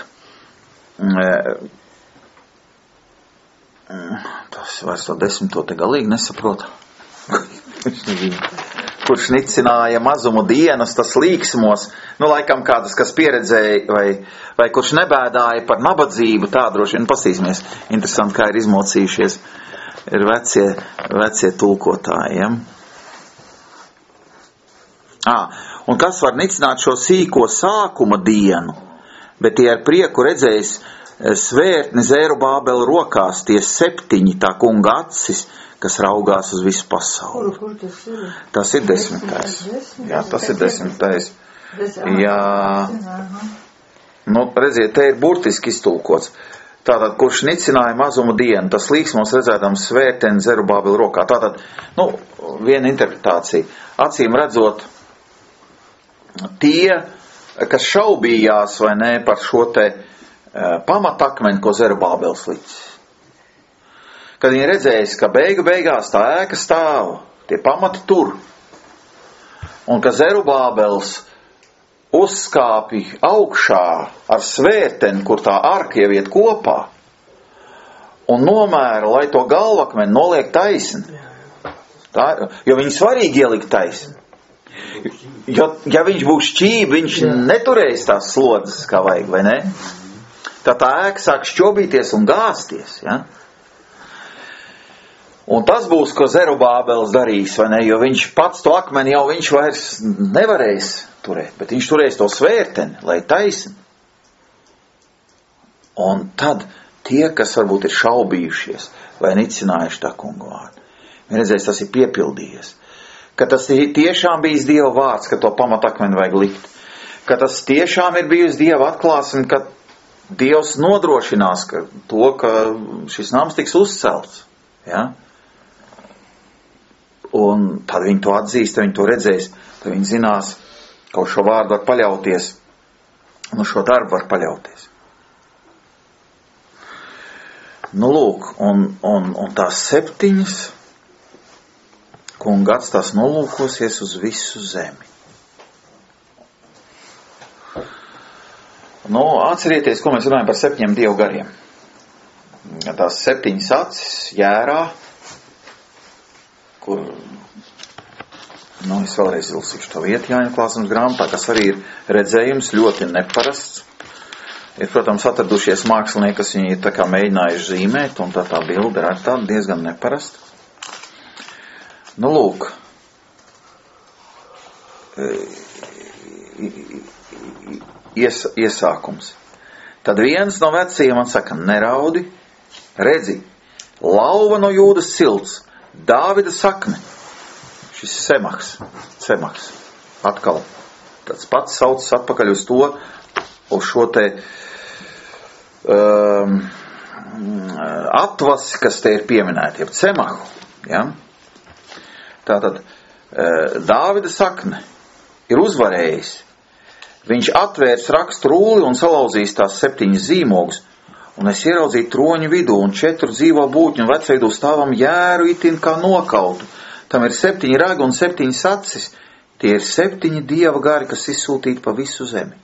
tas vairs to desmito te galīgi nesaprot. Kurš nicināja mazumu dienas, tas līksmos, nu laikam kādas, kas pieredzēja, vai, vai kurš nebēdāja par nabadzību, tā droši vien pasīsimies. Interesanti, kā ir izmocījušies. Ir vecie, vecie tulkotāji, ja? À, un kas var nicināt šo sīko sākuma dienu, bet tie ar prieku redzējis svērtni Zerubābela rokās, tie septiņi tā kunga acis, kas raugās uz visu pasauli. Kur, kur tas ir? Tas ir desmitais. Jā, tas ir desmitais. Jā. Nu, redziet, te ir burtiski iztulkots. Tātad, kurš nicināja mazumu dienu, tas līksmos redzētams svērteni Zerubābela rokā. Tātad, nu, viena interpretācija. Acīm redzot, tie, kas šaubījās vai ne par šo te uh, pamatakmeni, ko Zerubābels licis. Kad viņi redzējis, ka beigu beigās tā ēka stāv, tie pamati tur, un ka Zerubābels uzskāpi augšā ar svērteni, kur tā arka jau iet kopā, un nomēra, lai to galvakmeni noliek taisni. Tā, jo viņi svarīgi ielikt taisni. Jo, ja viņš būs šķība, viņš neturēs tās slodzes, kā vajag, vai ne? Tā tā ēka sāk šķobīties un gāsties, ja? Un tas būs, ko Zerubābels darīs, vai ne? Jo viņš pats to akmeni jau viņš vairs nevarēs turēt, bet viņš turēs to svērteni, lai taisni. Un tad tie, kas varbūt ir šaubījušies vai nicinājuši tā kungu vārdu, viņi redzēs, tas ir piepildījies. Ka tas ir tiešām bijis Dieva vārds, ka to pamatakmeni vajag likt. Ka tas tiešām ir bijusi Dieva atklāsme, ka Dievs nodrošinās ka to, ka šis nams tiks uzcelts. Ja? Un tad viņi to atzīst, viņi to redzēs, tad viņi zinās, ka uz šo vārdu var paļauties, un uz šo darbu var paļauties. Nu, lūk, un, un, un tās septiņas, kunga acis tās nolūkosies uz visu zemi. Nu, atcerieties, ko mēs runājam par septiņiem dievu gariem. Tās septiņas acis jērā, kur, nu, es vēlreiz izlasīšu to vietu Jāņa klāsums grāmatā, kas arī ir redzējums ļoti neparasts. Ir, protams, atradušies mākslinieki, kas viņi ir tā kā mēģinājuši zīmēt, un tā tā bilde ir tāda diezgan neparasta. Nu, lūk, ies, iesākums. Tad viens no vecajiem man saka, neraudi, redzi, lauva no Jūdas cilts, Dāvida sakne, šis semaks, semaks, atkal tāds pats saucas atpakaļ uz to, uz šo te um, atvasi, kas te ir pieminēti, jeb cemahu, ja? Tātad Dāvida sakne ir uzvarējis. Viņš atvērs rakstu rūli un salauzīs tās septiņas zīmogus, un es ieraudzīju troņu vidū un četru dzīvo būtņu vecveidu stāvam jēru itin kā nokautu. Tam ir septiņi ragi un septiņas acis. Tie ir septiņi dieva gari, kas izsūtīti pa visu zemi.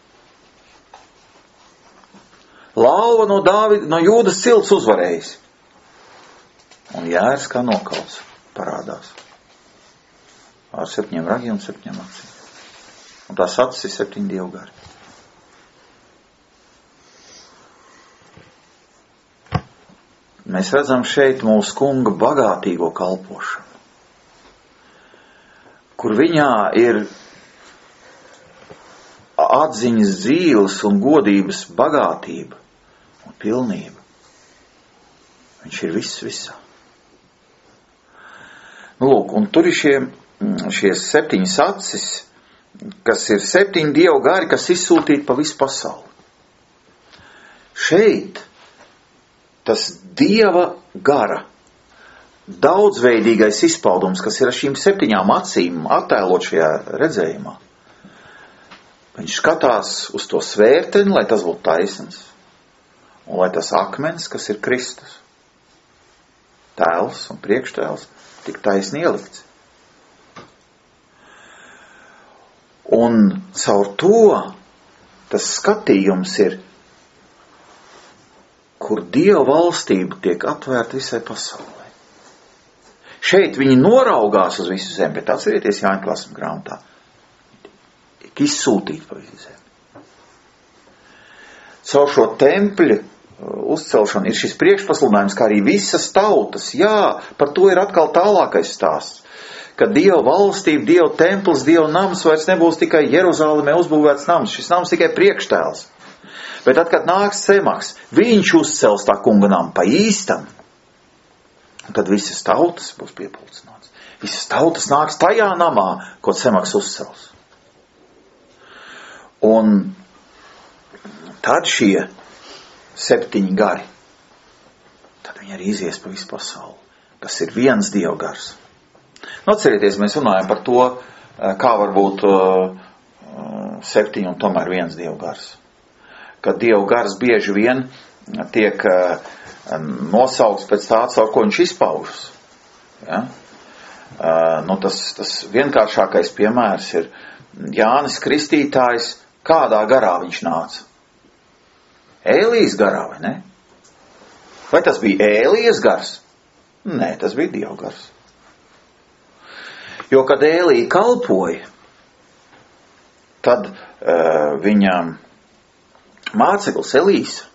Lauva no, Dāvida, no Jūdas cilts uzvarējis. Un jērs kā nokauts parādās. Ar septiņiem ragiem un septiņiem acīm. Un tās acis ir septiņi dievu gari. Mēs redzam šeit mūsu kunga bagātīgo kalpošanu, kur viņā ir atziņas dzīves un godības bagātība un pilnība. Viņš ir viss visā. Nu, lūk, un tur ir šie šie septiņas acis, kas ir septiņi dievu gari, kas izsūtīti pa visu pasauli. Šeit tas dieva gara daudzveidīgais izpaudums, kas ir ar šīm septiņām acīm attēlot šajā redzējumā. Viņš skatās uz to svērteni, lai tas būtu taisns, un lai tas akmens, kas ir Kristus, tēls un priekštēls, tik taisni ielikts. Un caur to tas skatījums ir, kur Dieva valstība tiek atvērta visai pasaulē. Šeit viņi noraugās uz visu zemi, bet atcerieties Jāņa klāsuma grāmatā. Tiek izsūtīti pa visu zemi. Caur šo tempļu uzcelšanu ir šis priekšpasludinājums, kā arī visas tautas. Jā, par to ir atkal tālākais stāsts. Ka Dieva valstība, Dieva templis, Dieva nams vairs nebūs tikai Jeruzalemē uzbūvēts nams. Šis nams tikai priekštēls. Bet tad, kad nāks Semaks, viņš uzcels tā kunga namu pa īstam, un tad visas tautas būs piepulcināts. Visas tautas nāks tajā namā, ko Semaks uzcels. Un tad šie septiņi gari, tad viņi arī izies pa visu pasauli. Tas ir viens Dieva gars. Nu, atcerieties, mēs runājam par to, kā var būt uh, septiņi un tomēr viens Dieva gars. Kad Dieva gars bieži vien tiek uh, nosaukts pēc tā, caur ko viņš izpaužas. Ja? Uh, nu, tas, tas vienkāršākais piemērs ir Jānis Kristītājs, kādā garā viņš nāca. Ēlijas garā, vai ne? Vai tas bija Ēlijas gars? Nē, tas bija Dieva gars. Jo, kad Ēlija kalpoja, tad uh, viņam māceklis Elīsa,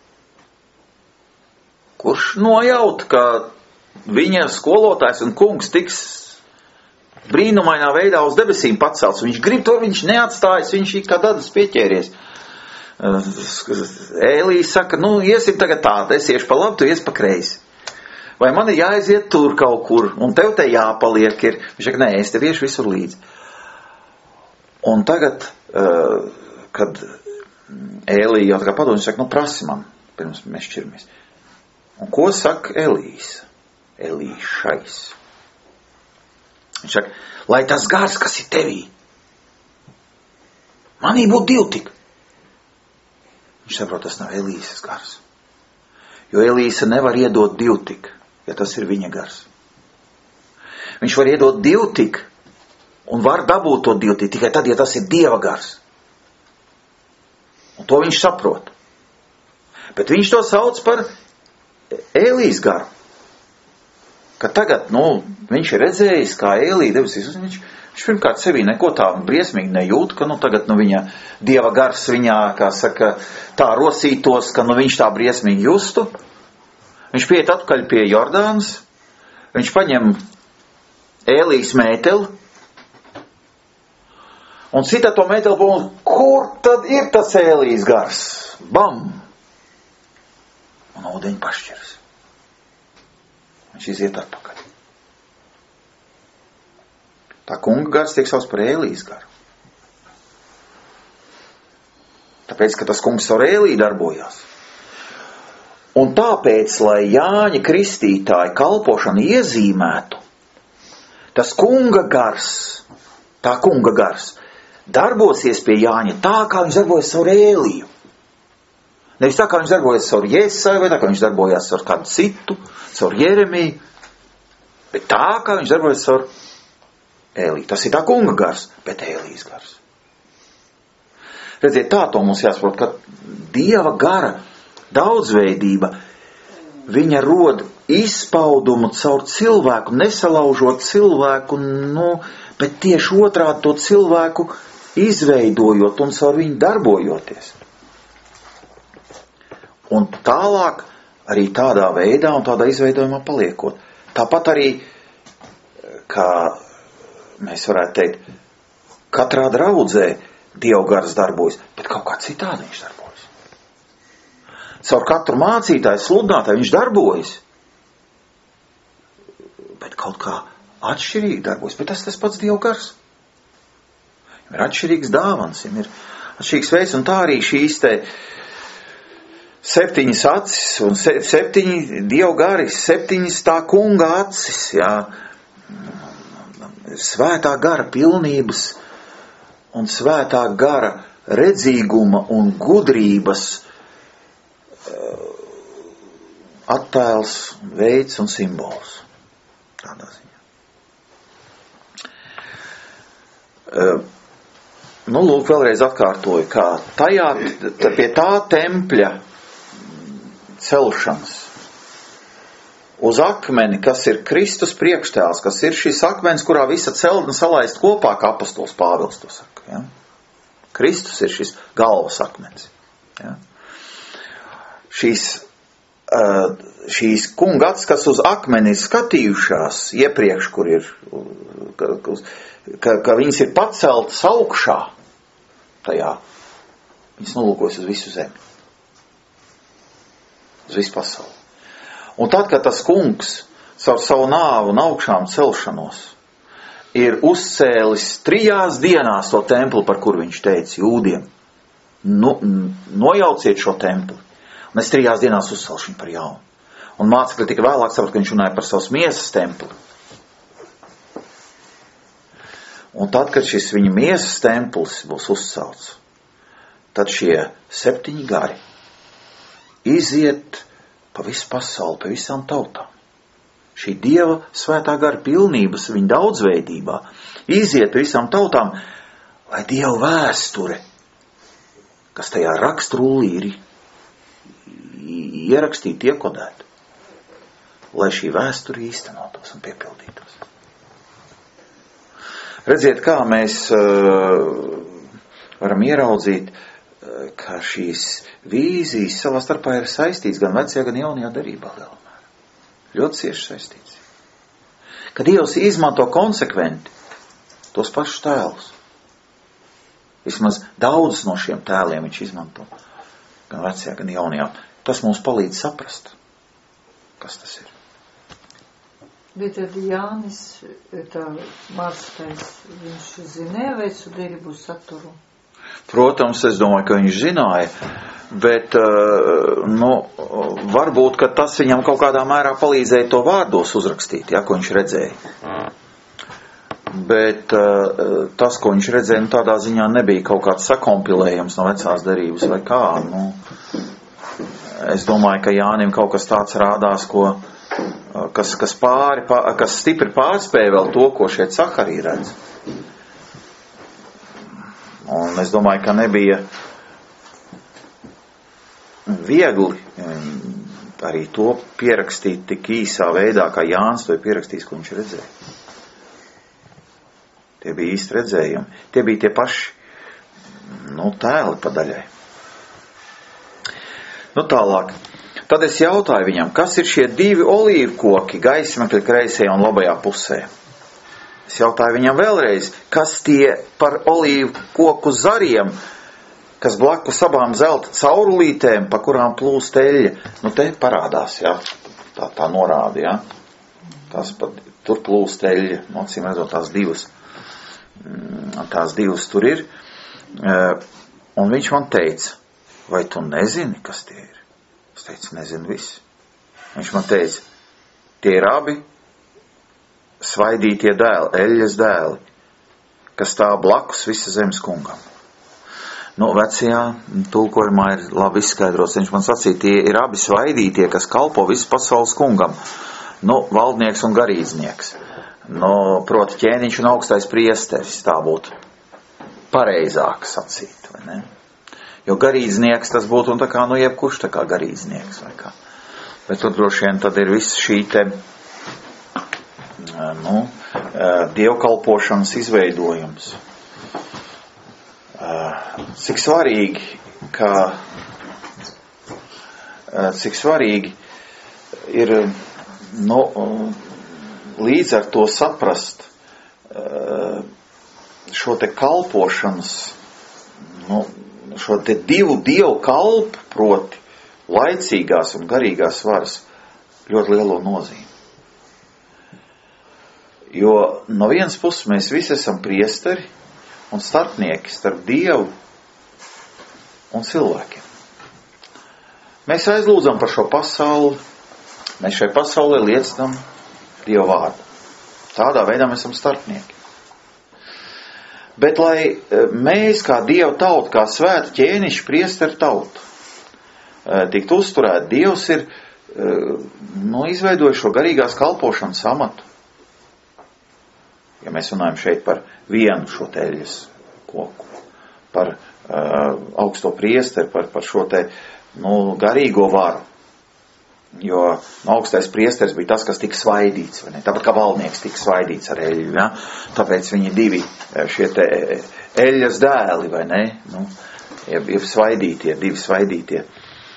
kurš nojaut, ka viņa skolotājs un kungs tiks brīnumainā veidā uz debesīm pacelts. Viņš grib to, viņš neatstājas, viņš ir kā dadas pieķēries. Ēlija saka, nu, iesim tagad tā, es iešu pa labi, tu ies pa kreisi. Vai man ir jāaiziet tur kaut kur, un tev te jāpaliek ir. Viņš saka, nē, es tev iešu visur līdzi. Un tagad, kad Ēlija jau tā kā padomā, viņš saka, nu, prasi man, pirms mēs šķiramies. Un ko saka Elīsa? Elīšais. Viņš saka, lai tas gars, kas ir tevī, manī būtu divi tik. Viņš saprot, tas nav Elīsas gars. Jo Elīsa nevar iedot divi tik, ja tas ir viņa gars. Viņš var iedot divi tik un var dabūt to divi tik tikai tad, ja tas ir Dieva gars. Un to viņš saprot. Bet viņš to sauc par Ēlijas garu. Ka tagad, nu, viņš ir redzējis, kā Ēlija debesīs, un viņš, viņš pirmkārt sevī neko tā briesmīgi nejūt, ka, nu, tagad, nu, viņa Dieva gars viņā, kā saka, tā rosītos, ka, nu, viņš tā briesmīgi justu. Viņš pieiet atpakaļ pie Jordānas, viņš paņem Ēlijas mēteli, un cita to mēteli, un kur tad ir tas Ēlijas gars? Bam! Un ūdeņi pašķiras. Viņš iziet atpakaļ. Tā kunga gars tiek sauc par Ēlijas garu. Tāpēc, ka tas kungs ar Ēliju darbojās. Un tāpēc, lai Jāņa Kristītāja kalpošanu iezīmētu, tas kunga gars, tā kunga gars, darbosies pie Jāņa tā, kā viņš darbojas ar Ēliju. Nevis tā, kā viņš darbojas ar Jēsaju, vai tā, kā viņš darbojas ar kādu citu, ar Jeremiju, bet tā, kā viņš darbojas ar Ēliju. Tas ir tā kunga gars, bet Ēlijas gars. Redziet, tā to mums jāsaprot, ka Dieva gara daudzveidība, viņa rod izpaudumu caur cilvēku, nesalaužot cilvēku, nu, bet tieši otrādi to cilvēku izveidojot un caur viņu darbojoties. Un tālāk arī tādā veidā un tādā izveidojumā paliekot. Tāpat arī, kā mēs varētu teikt, katrā draudzē Dieva gars darbojas, bet kaut kā citādi viņš darbojas. Caur katru mācītāju, sludinātāju viņš darbojas, bet kaut kā atšķirīgi darbojas. Bet tas tas pats Dieva gars. Viņam ir atšķirīgs dāvans, viņam ir atšķirīgs veids, un tā arī šīs te septiņas acis un septiņi Dieva gari, septiņas tā kunga acis, jā, svētā gara pilnības un svētā gara redzīguma un gudrības attēls, veids un simbols. Tādā ziņā. Nu, lūk, vēlreiz atkārtoju, kā tajā, pie tā tempļa celšanas uz akmeni, kas ir Kristus priekštēls, kas ir šis akmens, kurā visa celtne salaist kopā, kā apostols Pāvils to saka. Ja? Kristus ir šis galvas akmens. Ja? Šīs, šīs kunga acis, kas uz akmeni ir skatījušās iepriekš, kur ir, ka, ka viņas ir paceltas augšā tajā, viņas nolūkojas uz visu zemi. uz visu pasauli. Un tad, kad tas kungs caur savu nāvu un augšām celšanos ir uzcēlis trijās dienās to templi, par kur viņš teica jūdiem, nu, nojauciet šo templi, un es trijās dienās uzcelšu viņu par jaunu. Un mācekļi tika vēlāk saprat, ka viņš runāja par savas miesas templi. Un tad, kad šis viņa miesas templis būs uzcelts, tad šie septiņi gari iziet pa visu pasauli, pa visām tautām. Šī Dieva svētā gara pilnības viņa daudzveidībā iziet pa visām tautām, lai Dieva vēsture, kas tajā rakstrullī ir ierakstīta, iekodēta, lai šī vēsture īstenotos un piepildītos. Redziet, kā mēs uh, varam ieraudzīt, uh, ka šīs vīzijas savā starpā ir saistīts gan vecajā, gan jaunajā darībā lielā mērā. Ļoti cieši saistīts. Ka Dievs izmanto konsekventi tos pašus tēlus. Vismaz daudzus no šiem tēliem viņš izmanto. Gan vecajā, gan jaunajā. Tas mums palīdz saprast, kas tas ir. Bet tad Jānis, tā mācītājs, viņš zināja visu derību saturu? Protams, es domāju, ka viņš zināja, bet, nu, varbūt, ka tas viņam kaut kādā mērā palīdzēja to vārdos uzrakstīt, ja, ko viņš redzēja. Bet tas, ko viņš redzēja, nu, tādā ziņā nebija kaut kāds sakompilējums no vecās derības vai kā, nu, es domāju, ka Jānim kaut kas tāds rādās, ko Kas, kas, pāri, kas stipri pārspēja vēl to, ko šeit Saharī redz. Un es domāju, ka nebija viegli arī to pierakstīt tik īsā veidā, kā Jānis to ir pierakstījis, ko viņš redzēja. Tie bija īsti redzējumi. Tie bija tie paši, nu, tēli pa daļai. Nu, tālāk. Tad es jautāju viņam, kas ir šie divi olīvu koki gaismekļa kreisajā un labajā pusē. Es jautāju viņam vēlreiz, kas tie par olīvu koku zariem, kas blakus abām zelta caurulītēm, pa kurām plūst eļļa. Nu, te parādās, jā, tā, tā norāda, jā. Tās pat, tur plūst eļļa, no acīm redzot, tās divas, tās divas tur ir. Un viņš man teica, vai tu nezini, kas tie ir? Es teicu, nezinu visu. Viņš man teica, tie ir abi svaidītie dēli, eļļas dēli, kas stāv blakus visa zemes kungam. Nu, vecajā tulkojumā ir labi izskaidrots. Viņš man sacīja, tie ir abi svaidītie, kas kalpo visu pasaules kungam. Nu, valdnieks un garīdznieks. Nu, proti ķēniņš un augstais priesteris, tā būtu pareizāk sacīt, vai ne? Jo garīdznieks tas būtu, un tā kā, nu, jebkurš tā kā garīdznieks, vai kā. Bet tur droši vien tad ir viss šī te, nu, dievkalpošanas izveidojums. Cik svarīgi, ka, cik svarīgi ir, nu, līdz ar to saprast šo te kalpošanas, nu, šo te divu dievu kalpu, proti laicīgās un garīgās varas, ļoti lielo nozīmi. Jo no vienas puses mēs visi esam priesteri un starpnieki starp Dievu un cilvēkiem. Mēs aizlūdzam par šo pasauli, mēs šai pasaulē liecinām Dieva vārdu. Tādā veidā mēs esam starpnieki. Bet lai mēs kā Dieva tauta, kā svēta ķēniša priesteri tauta, tikt uzturēt, Dievs ir, nu, izveidojis šo garīgās kalpošanas amatu. Ja mēs runājam šeit par vienu šo teļas koku, par uh, augsto priesteri, par, par šo te, nu, garīgo varu. Jo no, augstais priesteris bija tas, kas tika svaidīts, vai ne? Tāpat kā valdnieks tika svaidīts ar eļļu, ja? Tāpēc viņi divi šie te eļļas dēli, vai ne? Nu, jeb, jeb svaidītie, divi svaidītie.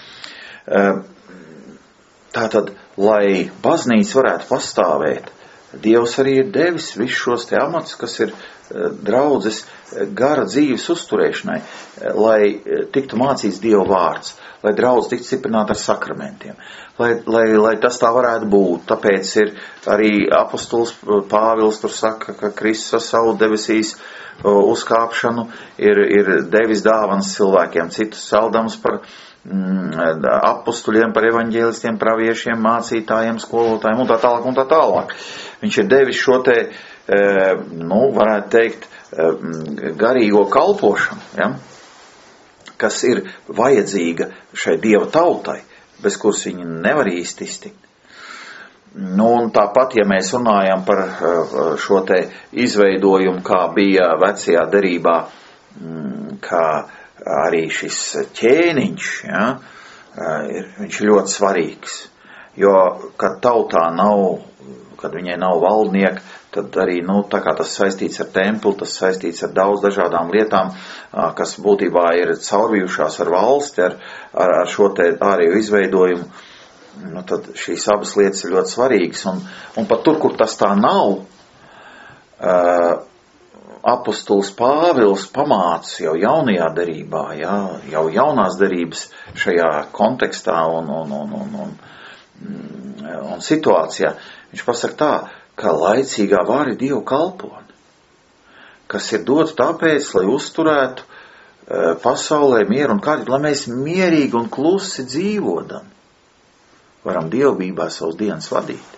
Tātad, lai baznīca varētu pastāvēt, Dievs arī ir devis visus šos te amatus, kas ir draudzes gara dzīves uzturēšanai, lai tiktu mācīts Dieva vārds, lai draudz tiktu stiprināta ar sakramentiem, lai, lai, lai tas tā varētu būt. Tāpēc ir arī apostols Pāvils tur saka, ka Kristus ar savu debesīs uzkāpšanu ir, ir devis dāvanas cilvēkiem, citus celdams par mm, apostuļiem, par evaņģēlistiem, praviešiem, mācītājiem, skolotājiem un tā tālāk un tā tālāk. Viņš ir devis šo te, nu, varētu teikt, garīgo kalpošanu, ja, kas ir vajadzīga šai Dieva tautai, bez kuras viņi nevar īsti iztikt. Nu, un tāpat, ja mēs runājam par šo te izveidojumu, kā bija vecajā derībā, kā arī šis ķēniņš, ja, viņš ir ļoti svarīgs, jo, kad tautā nav, kad viņai nav valdnieka, tad arī, nu, tā kā tas saistīts ar templi, tas saistīts ar daudz dažādām lietām, kas būtībā ir caurvījušās ar valsti, ar, ar, ar šo te ārējo izveidojumu, nu, tad šīs abas lietas ir ļoti svarīgas. Un, un pat tur, kur tas tā nav, uh, apostols Pāvils pamāca jau jaunajā derībā, jā, jau jaunās derības šajā kontekstā un, un, un, un, un, un situācijā. Viņš pasaka tā, ka laicīgā vara ir Dieva kalponi, kas ir dota tāpēc, lai uzturētu e, pasaulē mieru un kārtību, lai mēs mierīgi un klusi dzīvodam, varam dievbībā savus dienas vadīt.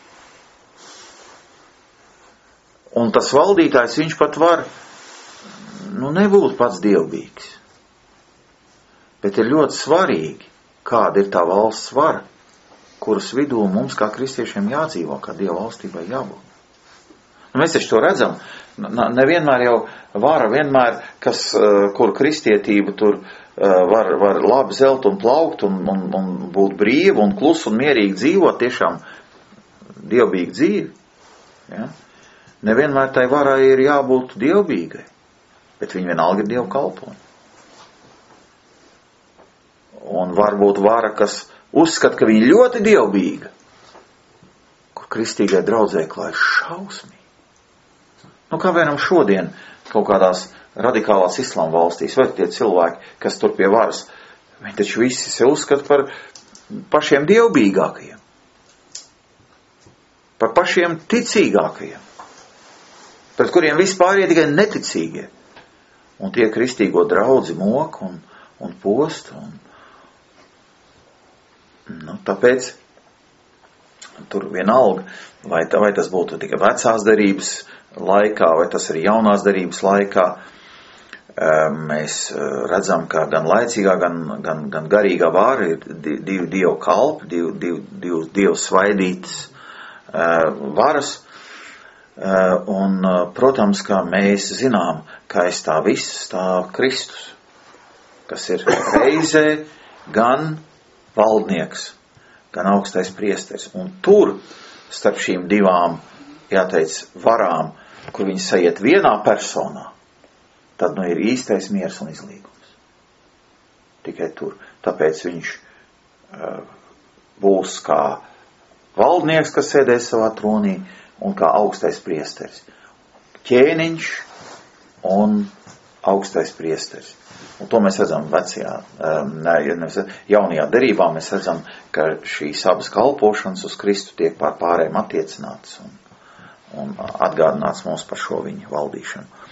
Un tas valdītājs, viņš pat var, nu, nebūt pats dievbīgs, bet ir ļoti svarīgi, kāda ir tā valsts vara, kuras vidū mums kā kristiešiem jādzīvo, kā Dieva valstībai jābūt. Nu, mēs taču to redzam. Nevienmēr jau vara, vienmēr, kas, kur kristietība tur var, var labi zelt un plaukt un, un, un būt brīva un klusu un mierīgi dzīvot, tiešām dievbīgi dzīvi. Ja? Nevienmēr tai varai ir jābūt dievbīgai, bet viņa vienalga ir Dieva kalponi. Un varbūt vara, kas uzskat, ka viņa ļoti dievbīga, kur kristīgai draudzē klājas šausmīgi. Nu, kā vienam šodien kaut kādās radikālās islāma valstīs, vai tie cilvēki, kas tur pie varas, viņi taču visi se uzskata par pašiem dievbīgākajiem, par pašiem ticīgākajiem, pret kuriem vispār ir tikai neticīgie. Un tie kristīgo draudzi mok un, un post un Nu, tāpēc tur vienalga, vai, tā, vai tas būtu tikai vecās derības laikā, vai tas arī jaunās derības laikā, mēs redzam, ka gan laicīgā, gan, gan, gan garīgā vāra ir divi dievu kalpi, divi, divi, divi dievu svaidītas varas. Un, protams, kā mēs zinām, ka aiz tā viss stāv Kristus, kas ir reizē gan valdnieks, gan augstais priesteris. Un tur, starp šīm divām, jāteic, varām, kur viņi sajiet vienā personā, tad nu ir īstais miers un izlīgums. Tikai tur. Tāpēc viņš uh, būs kā valdnieks, kas sēdēs savā tronī, un kā augstais priesteris. Ķēniņš un augstais priesteris. Un to mēs redzam vecajā, ne, jaunajā derībā, mēs redzam, ka šīs abas kalpošanas uz Kristu tiek pār pārējiem attiecinātas un, un atgādināts mums par šo viņa valdīšanu.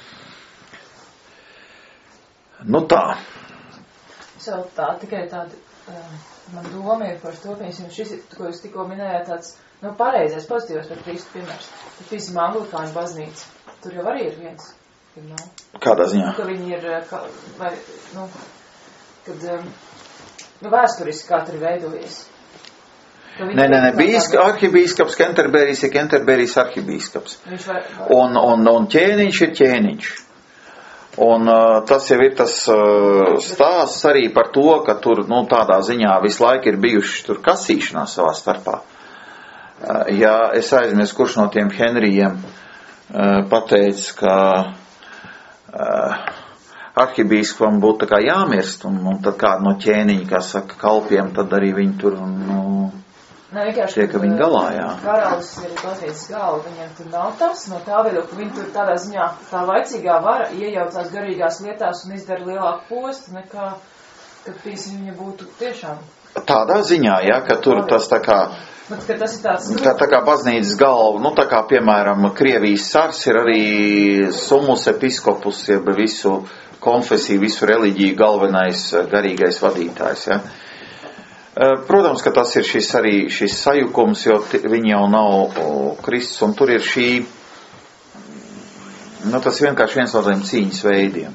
Nu tā. Es vēl tā, tikai tāda, man doma ir par to, ka šis, ko jūs tikko minējāt, tāds, nu, pareizais, pozitīvais par Kristu piemērs. Tad, piemēram, Anglikāņu baznīca, tur jau arī ir viens. No. Kādā ziņā? Ka viņi ir, ka, vai, nu, kad, nu, vēsturiski kā tur ir veidojies. Nē, nē, nē, bīska, arhibīskaps Kenterberijs ir Kenterberijs arhibīskaps. Var, var. Un, un, un ķēniņš ir ķēniņš. Un uh, tas jau ir tas uh, stāsts arī par to, ka tur, nu, tādā ziņā visu laiku ir bijuši tur kasīšanās savā starpā. Uh, ja es aizmies, kurš no tiem Henrijiem uh, pateica, ka Uh, arhibīskapam būtu tā kā jāmirst, un, un tad kādu no ķēniņa, kā saka, kalpiem, tad arī viņi tur, nu, Nē, vienkārši, tiek viņi galā, jā. Karalis ir baznīcas galva, viņam tur nav tas, no tā viedokļa, viņi tur tādā ziņā, tā laicīgā vara iejaucās garīgās lietās un izdara lielāku postu, nekā, kad, piemēram, viņa būtu tiešām. Tādā ziņā, jā, ka tur tas tā kā, Bet, ka tas ir tāds... Tā, tā kā baznīcas galva, nu tā kā, piemēram, Krievijas cars ir arī sumus episkopus, jeb visu konfesiju, visu reliģiju galvenais garīgais vadītājs, ja. Protams, ka tas ir šis arī šis sajukums, jo t, viņi jau nav o, Kristus, un tur ir šī, nu tas vienkārši viens no tiem cīņas veidiem.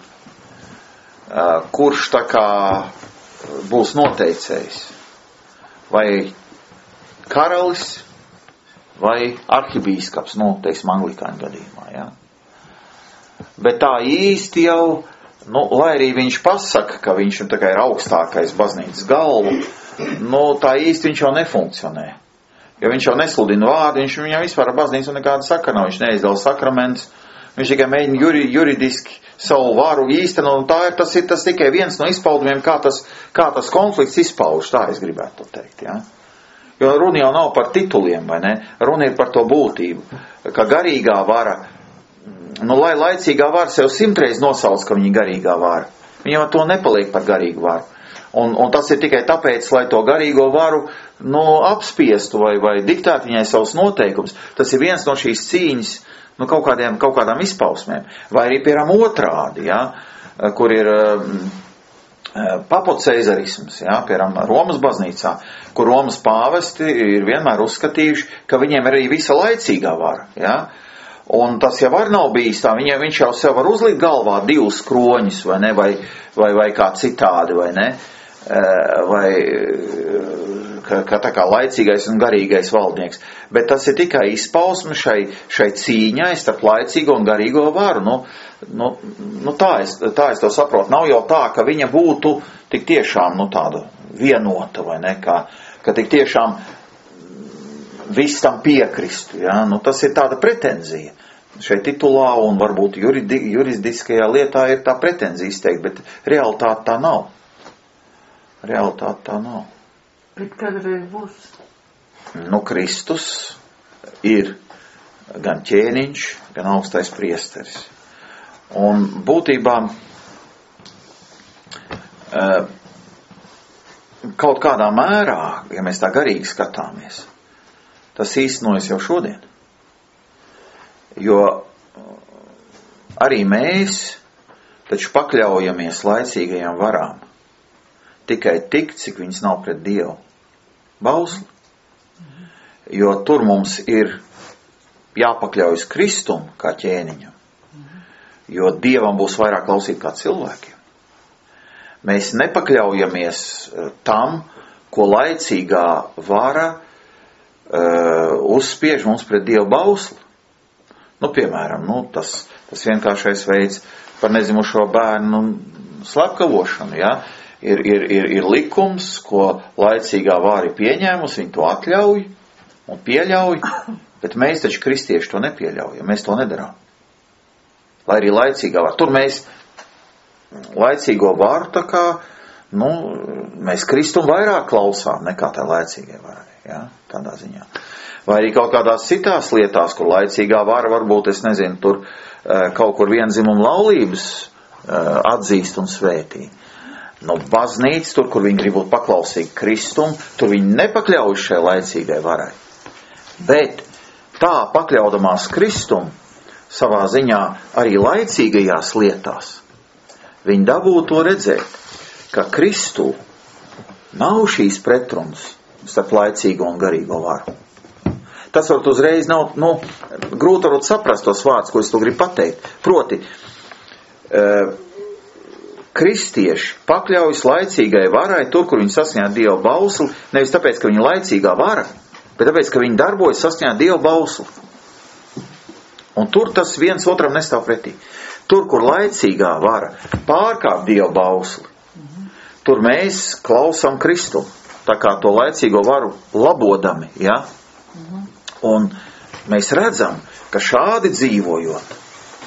Kurš tā kā būs noteicējis? Vai karalis vai arhibīskaps, nu, teiksim, anglikāņu gadījumā, jā. Bet tā īsti jau, nu, lai arī viņš pasaka, ka viņš tā kā ir augstākais baznīcas galvu, nu, tā īsti viņš jau nefunkcionē. Jo viņš jau nesludina vārdu, viņš viņam vispār ar baznīcu nekāda sakara nav, viņš neizdala sakramentus, viņš tikai mēģina juri, juridiski savu varu īstenot, un tā ir, tas ir tas tikai viens no izpaudumiem, kā tas, kā tas konflikts izpauž, tā es gribētu to teikt, jā. Jo runa jau nav par tituliem, vai ne? Runa ir par to būtību, ka garīgā vara, nu, lai laicīgā vara sev simtreiz nosauc, ka viņa garīgā vara. Viņam ar to nepaliek par garīgu varu. Un, un tas ir tikai tāpēc, lai to garīgo varu, nu, apspiestu vai, vai diktētu viņai savus noteikumus. Tas ir viens no šīs cīņas, nu, kaut kādiem, kaut kādām izpausmēm. Vai arī, piemēram, otrādi, ja, kur ir papoceizarisms, ja, piemēram, Romas baznīcā, kur Romas pāvesti ir vienmēr uzskatījuši, ka viņiem ir arī visa laicīgā vara, ja. Un tas jau var nav bijis tā, viņam, viņš jau sev var uzlikt galvā divus kroņus, vai ne, vai, vai, vai kā citādi, vai ne, vai ka, ka tā kā laicīgais un garīgais valdnieks. Bet tas ir tikai izpausme šai, šai cīņai starp laicīgo un garīgo varu. Nu, nu, nu tā, es, tā es to saprotu. Nav jau tā, ka viņa būtu tik tiešām, nu, tāda vienota, vai ne, ka, ka tik tiešām viss tam piekristu, ja? Nu, tas ir tāda pretenzija. Šeit titulā un varbūt juridi, juridiskajā lietā ir tā pretenzija izteikt, bet realitāte tā nav. Realitāte tā nav. Bet kādreiz būs? Nu, Kristus ir gan ķēniņš, gan augstais priesteris. Un būtībā kaut kādā mērā, ja mēs tā garīgi skatāmies, tas īstenojas jau šodien. Jo arī mēs taču pakļaujamies laicīgajām varām. Tikai tik, cik viņas nav pret Dievu bausli. Jo tur mums ir jāpakļaujas Kristum kā ķēniņam. Jo Dievam būs vairāk klausīt kā cilvēkiem. Mēs nepakļaujamies tam, ko laicīgā vara Uh, uzspiež mums pret Dievu bausli. Nu, piemēram, nu, tas, tas vienkāršais veids par nezimušo bērnu slepkavošanu, ja? ir, ir, ir, ir likums, ko laicīgā vāra ir pieņēmusi, viņi to atļauj un pieļauj, bet mēs taču kristieši to nepieļaujam, mēs to nedarām. Lai arī laicīgā vāra. Tur mēs laicīgo vāru tā kā, nu, mēs Kristum vairāk klausām nekā tā laicīgai varai. Ja, tādā ziņā. Vai arī kaut kādās citās lietās, kur laicīgā vara varbūt, es nezinu, tur kaut kur vienzimuma laulības atzīst un svētī. Nu, baznīca, tur, kur viņi grib būt paklausīgi Kristum, tur viņi nepakļaujas šai laicīgai varai. Bet tā pakļaudamās Kristum, savā ziņā arī laicīgajās lietās, viņi dabū to redzēt, ka Kristū nav šīs pretrunas starp laicīgo un garīgo varu. Tas varbūt uzreiz nav, nu, grūti varbūt saprast tos vārdus, ko es to gribu pateikt. Proti, uh, kristieši pakļaujas laicīgai varai tur, kur viņi sasņā Dieva bausli, nevis tāpēc, ka viņi laicīgā vara, bet tāpēc, ka viņi darbojas sasņā Dieva bausli. Un tur tas viens otram nestāv pretī. Tur, kur laicīgā vara pārkāp Dieva bausli, tur mēs klausām Kristu. Tā kā to laicīgo varu labodami, ja? Mhm. Un mēs redzam, ka šādi dzīvojot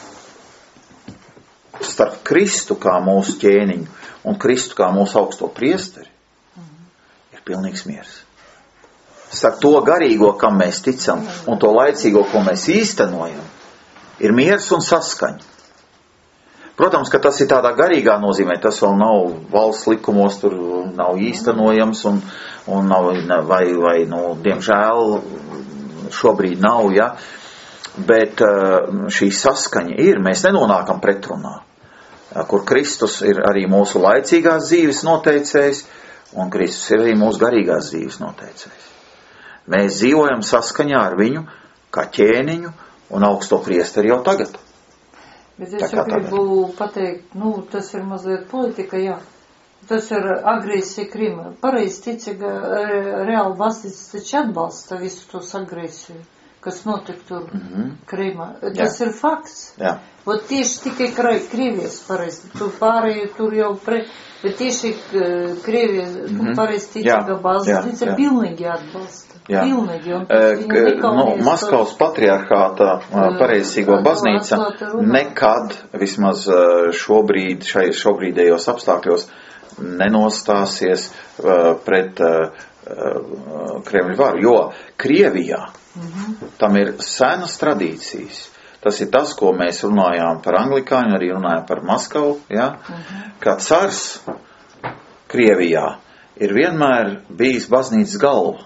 starp Kristu kā mūsu ķēniņu un Kristu kā mūsu augsto priesteri, mhm, ir pilnīgs miers. starp to garīgo, kam mēs ticam, un to laicīgo, ko mēs īstenojam, ir miers un saskaņa. Protams, ka tas ir tādā garīgā nozīmē, tas vēl nav valsts likumos, tur nav īstenojams, un, un nav, vai, vai, nu, diemžēl, šobrīd nav, ja, bet šī saskaņa ir, mēs nenonākam pretrunā, kur Kristus ir arī mūsu laicīgās dzīves noteicējs, un Kristus ir arī mūsu garīgās dzīves noteicējs. Mēs dzīvojam saskaņā ar viņu, kā ķēniņu, un augsto priesteri jau tagad. Bet es jau gribu pateikt, nu, tas ir mazliet politika, jā. Tas ir agresija Krima. Pareizi ticīga reāla baznīca taču atbalsta visu tos agresiju, kas notika tur mm-hmm. Krima. Tas jā. Ir fakts. Jā. Vot tieši tikai Krievijas pareizi. Tur pārējo tur jau pre... Bet tieši Krievijas mm-hmm. pareizi ticīga baznīca pilnīgi atbalsta. Jā. Pilnīgi. E, nu, Maskavas patriarchāta pareizsīgo baznīca nekad, vismaz šobrīd, šai šobrīdējos apstākļos, nenostāsies uh, pret uh, Kremļu varu, jo Krievijā mm-hmm. tam ir senas tradīcijas. Tas ir tas, ko mēs runājām par anglikāņu, arī runājām par Maskavu, ja? Mm-hmm. Kā cars Krievijā ir vienmēr bijis baznīcas galva.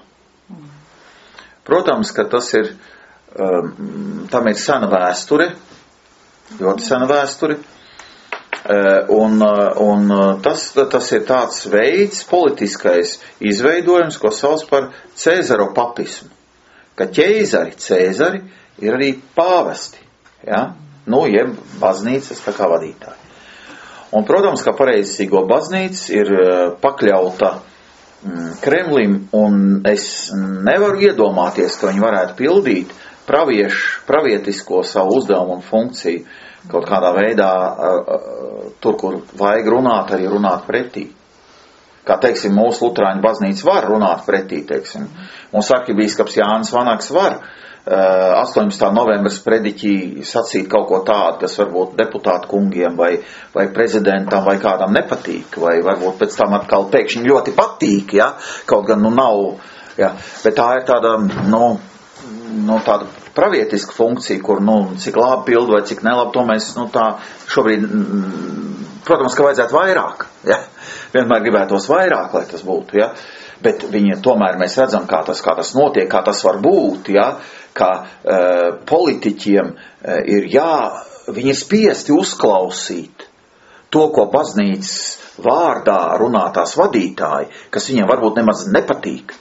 Protams, ka tas ir, um, tam ir sena vēsture, ļoti sena vēsture, un, un tas, tas ir tāds veids, politiskais izveidojums, ko sauc par Cēzaro papismu, ka ķeizari, Cēzari ir arī pāvesti, ja? Nu, jeb baznīcas tā kā vadītāji. Un, protams, ka pareizsīgo baznīca ir pakļauta Kremlim, un es nevaru iedomāties, ka viņi varētu pildīt praviešu, pravietisko savu uzdevumu un funkciju kaut kādā veidā tur, kur vajag runāt, arī runāt pretī. Kā, teiksim, mūsu luterāņu baznīca var runāt pretī, teiksim. Mūsu arhibīskaps Jānis Vanaks var astoņpadsmitā novembris prediķī sacīt kaut ko tādu, kas varbūt deputātu kungiem vai, vai prezidentam vai kādam nepatīk, vai varbūt pēc tam atkal pēkšņi ļoti patīk, ja? Kaut gan, nu, nav, ja? Bet tā ir tāda, nu, nu tāda pravietiska funkcija, kur, nu, cik labi pildu vai cik nelabi, to mēs, nu, tā šobrīd, protams, ka vajadzētu vairāk, ja? Vienmēr gribētos vairāk, lai tas būtu, ja? Bet viņi tomēr mēs redzam, kā tas, kā tas notiek, kā tas var būt, ja? Ka uh, politiķiem uh, ir jā, viņi ir spiesti uzklausīt to, ko baznīcas vārdā runā tās vadītāji, kas viņiem varbūt nemaz nepatīk.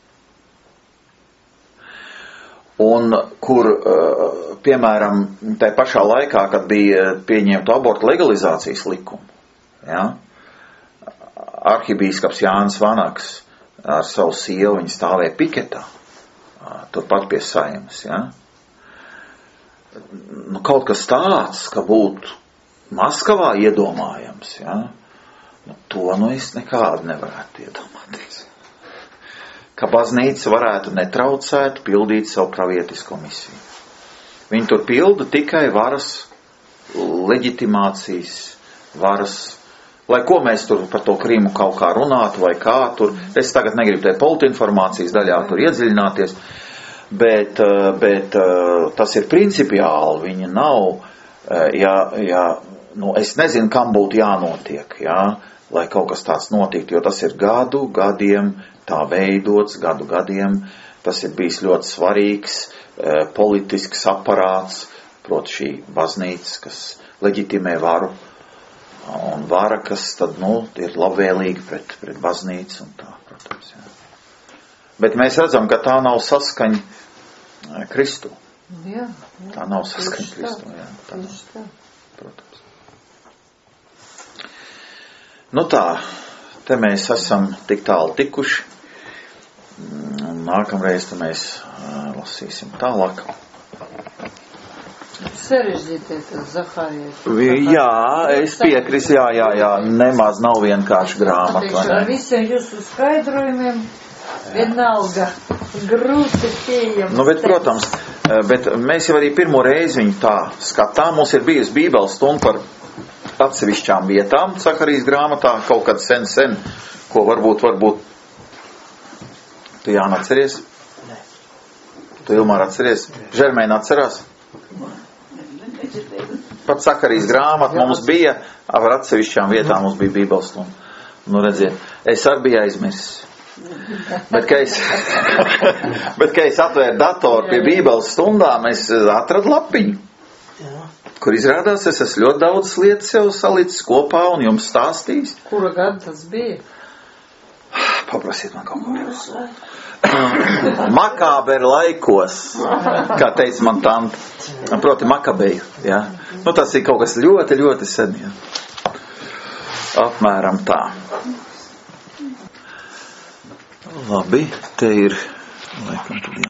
Un kur, uh, piemēram, tajā pašā laikā, kad bija pieņemta abortu legalizācijas likumu, ja? Arhibīskaps Jānis Vanaks ar savu sievu, viņi stāvēja piketā, turpat pie Saeimas, ja? Nu, kaut kas tāds, ka būtu Maskavā iedomājams, ja? Nu, to nu es nekādu nevarētu iedomāties. Ka baznīca varētu netraucēt pildīt savu pravietisko misiju. Viņi tur pilda tikai varas leģitimācijas, varas. Lai ko mēs tur par to Krimu kaut kā runātu vai kā tur, es tagad negribu te politinformācijas daļā tur iedziļināties, bet, bet tas ir principiāli, viņi nav, ja, ja, nu, es nezinu, kam būtu jānotiek, ja, lai kaut kas tāds notiktu, jo tas ir gadu, gadiem tā veidots, gadu gadiem, tas ir bijis ļoti svarīgs politisks aparāts, proti šī baznīca, kas leģitimē varu, un vara, kas tad, nu, ir labvēlīgi pret, pret baznīcu un tā, protams, jā. Bet mēs redzam, ka tā nav saskaņa Kristu. Jā, jā. Tā nav saskaņa Kristu, jā. Tā, tā. Protams. Nu tā, te mēs esam tik tālu tikuši. Nākamreiz te mēs lasīsim tālāk. Sarežģītie tas Zahārijas. Jā, es piekrītu, jā, jā, jā, nemaz nav vienkārši grāmata. Ar visiem jūsu skaidrojumiem vienalga grūti pieejams. Nu, bet, protams, bet mēs jau arī pirmo reizi viņu tā skatām. Mums ir bijusi bībeles stunda par atsevišķām vietām Zahārijas grāmatā, kaut kad sen, sen, ko varbūt, varbūt Tu Jāna atceries? Nē. Tu Ilmāra atceries? Žermēna atcerās? Pat Sakarijas grāmata mums bija, ar atsevišķām vietām mums bija bībeles stunda. Nu, redziet, es arī biju aizmirsis. Bet, ka es, bet, ka es atvēru datoru pie bībeles stundām, es atradu lapiņu, kur izrādās, es esmu ļoti daudz lietas jau salicis kopā un jums stāstījis. Kura gada tas bija? Paprasiet man kaut ko jūs. Makāberu laikos, kā teica man tante, proti Makabeju, jā. Nu, tas ir kaut kas ļoti, ļoti sen, jā. Apmēram tā. Labi, te ir, laikam,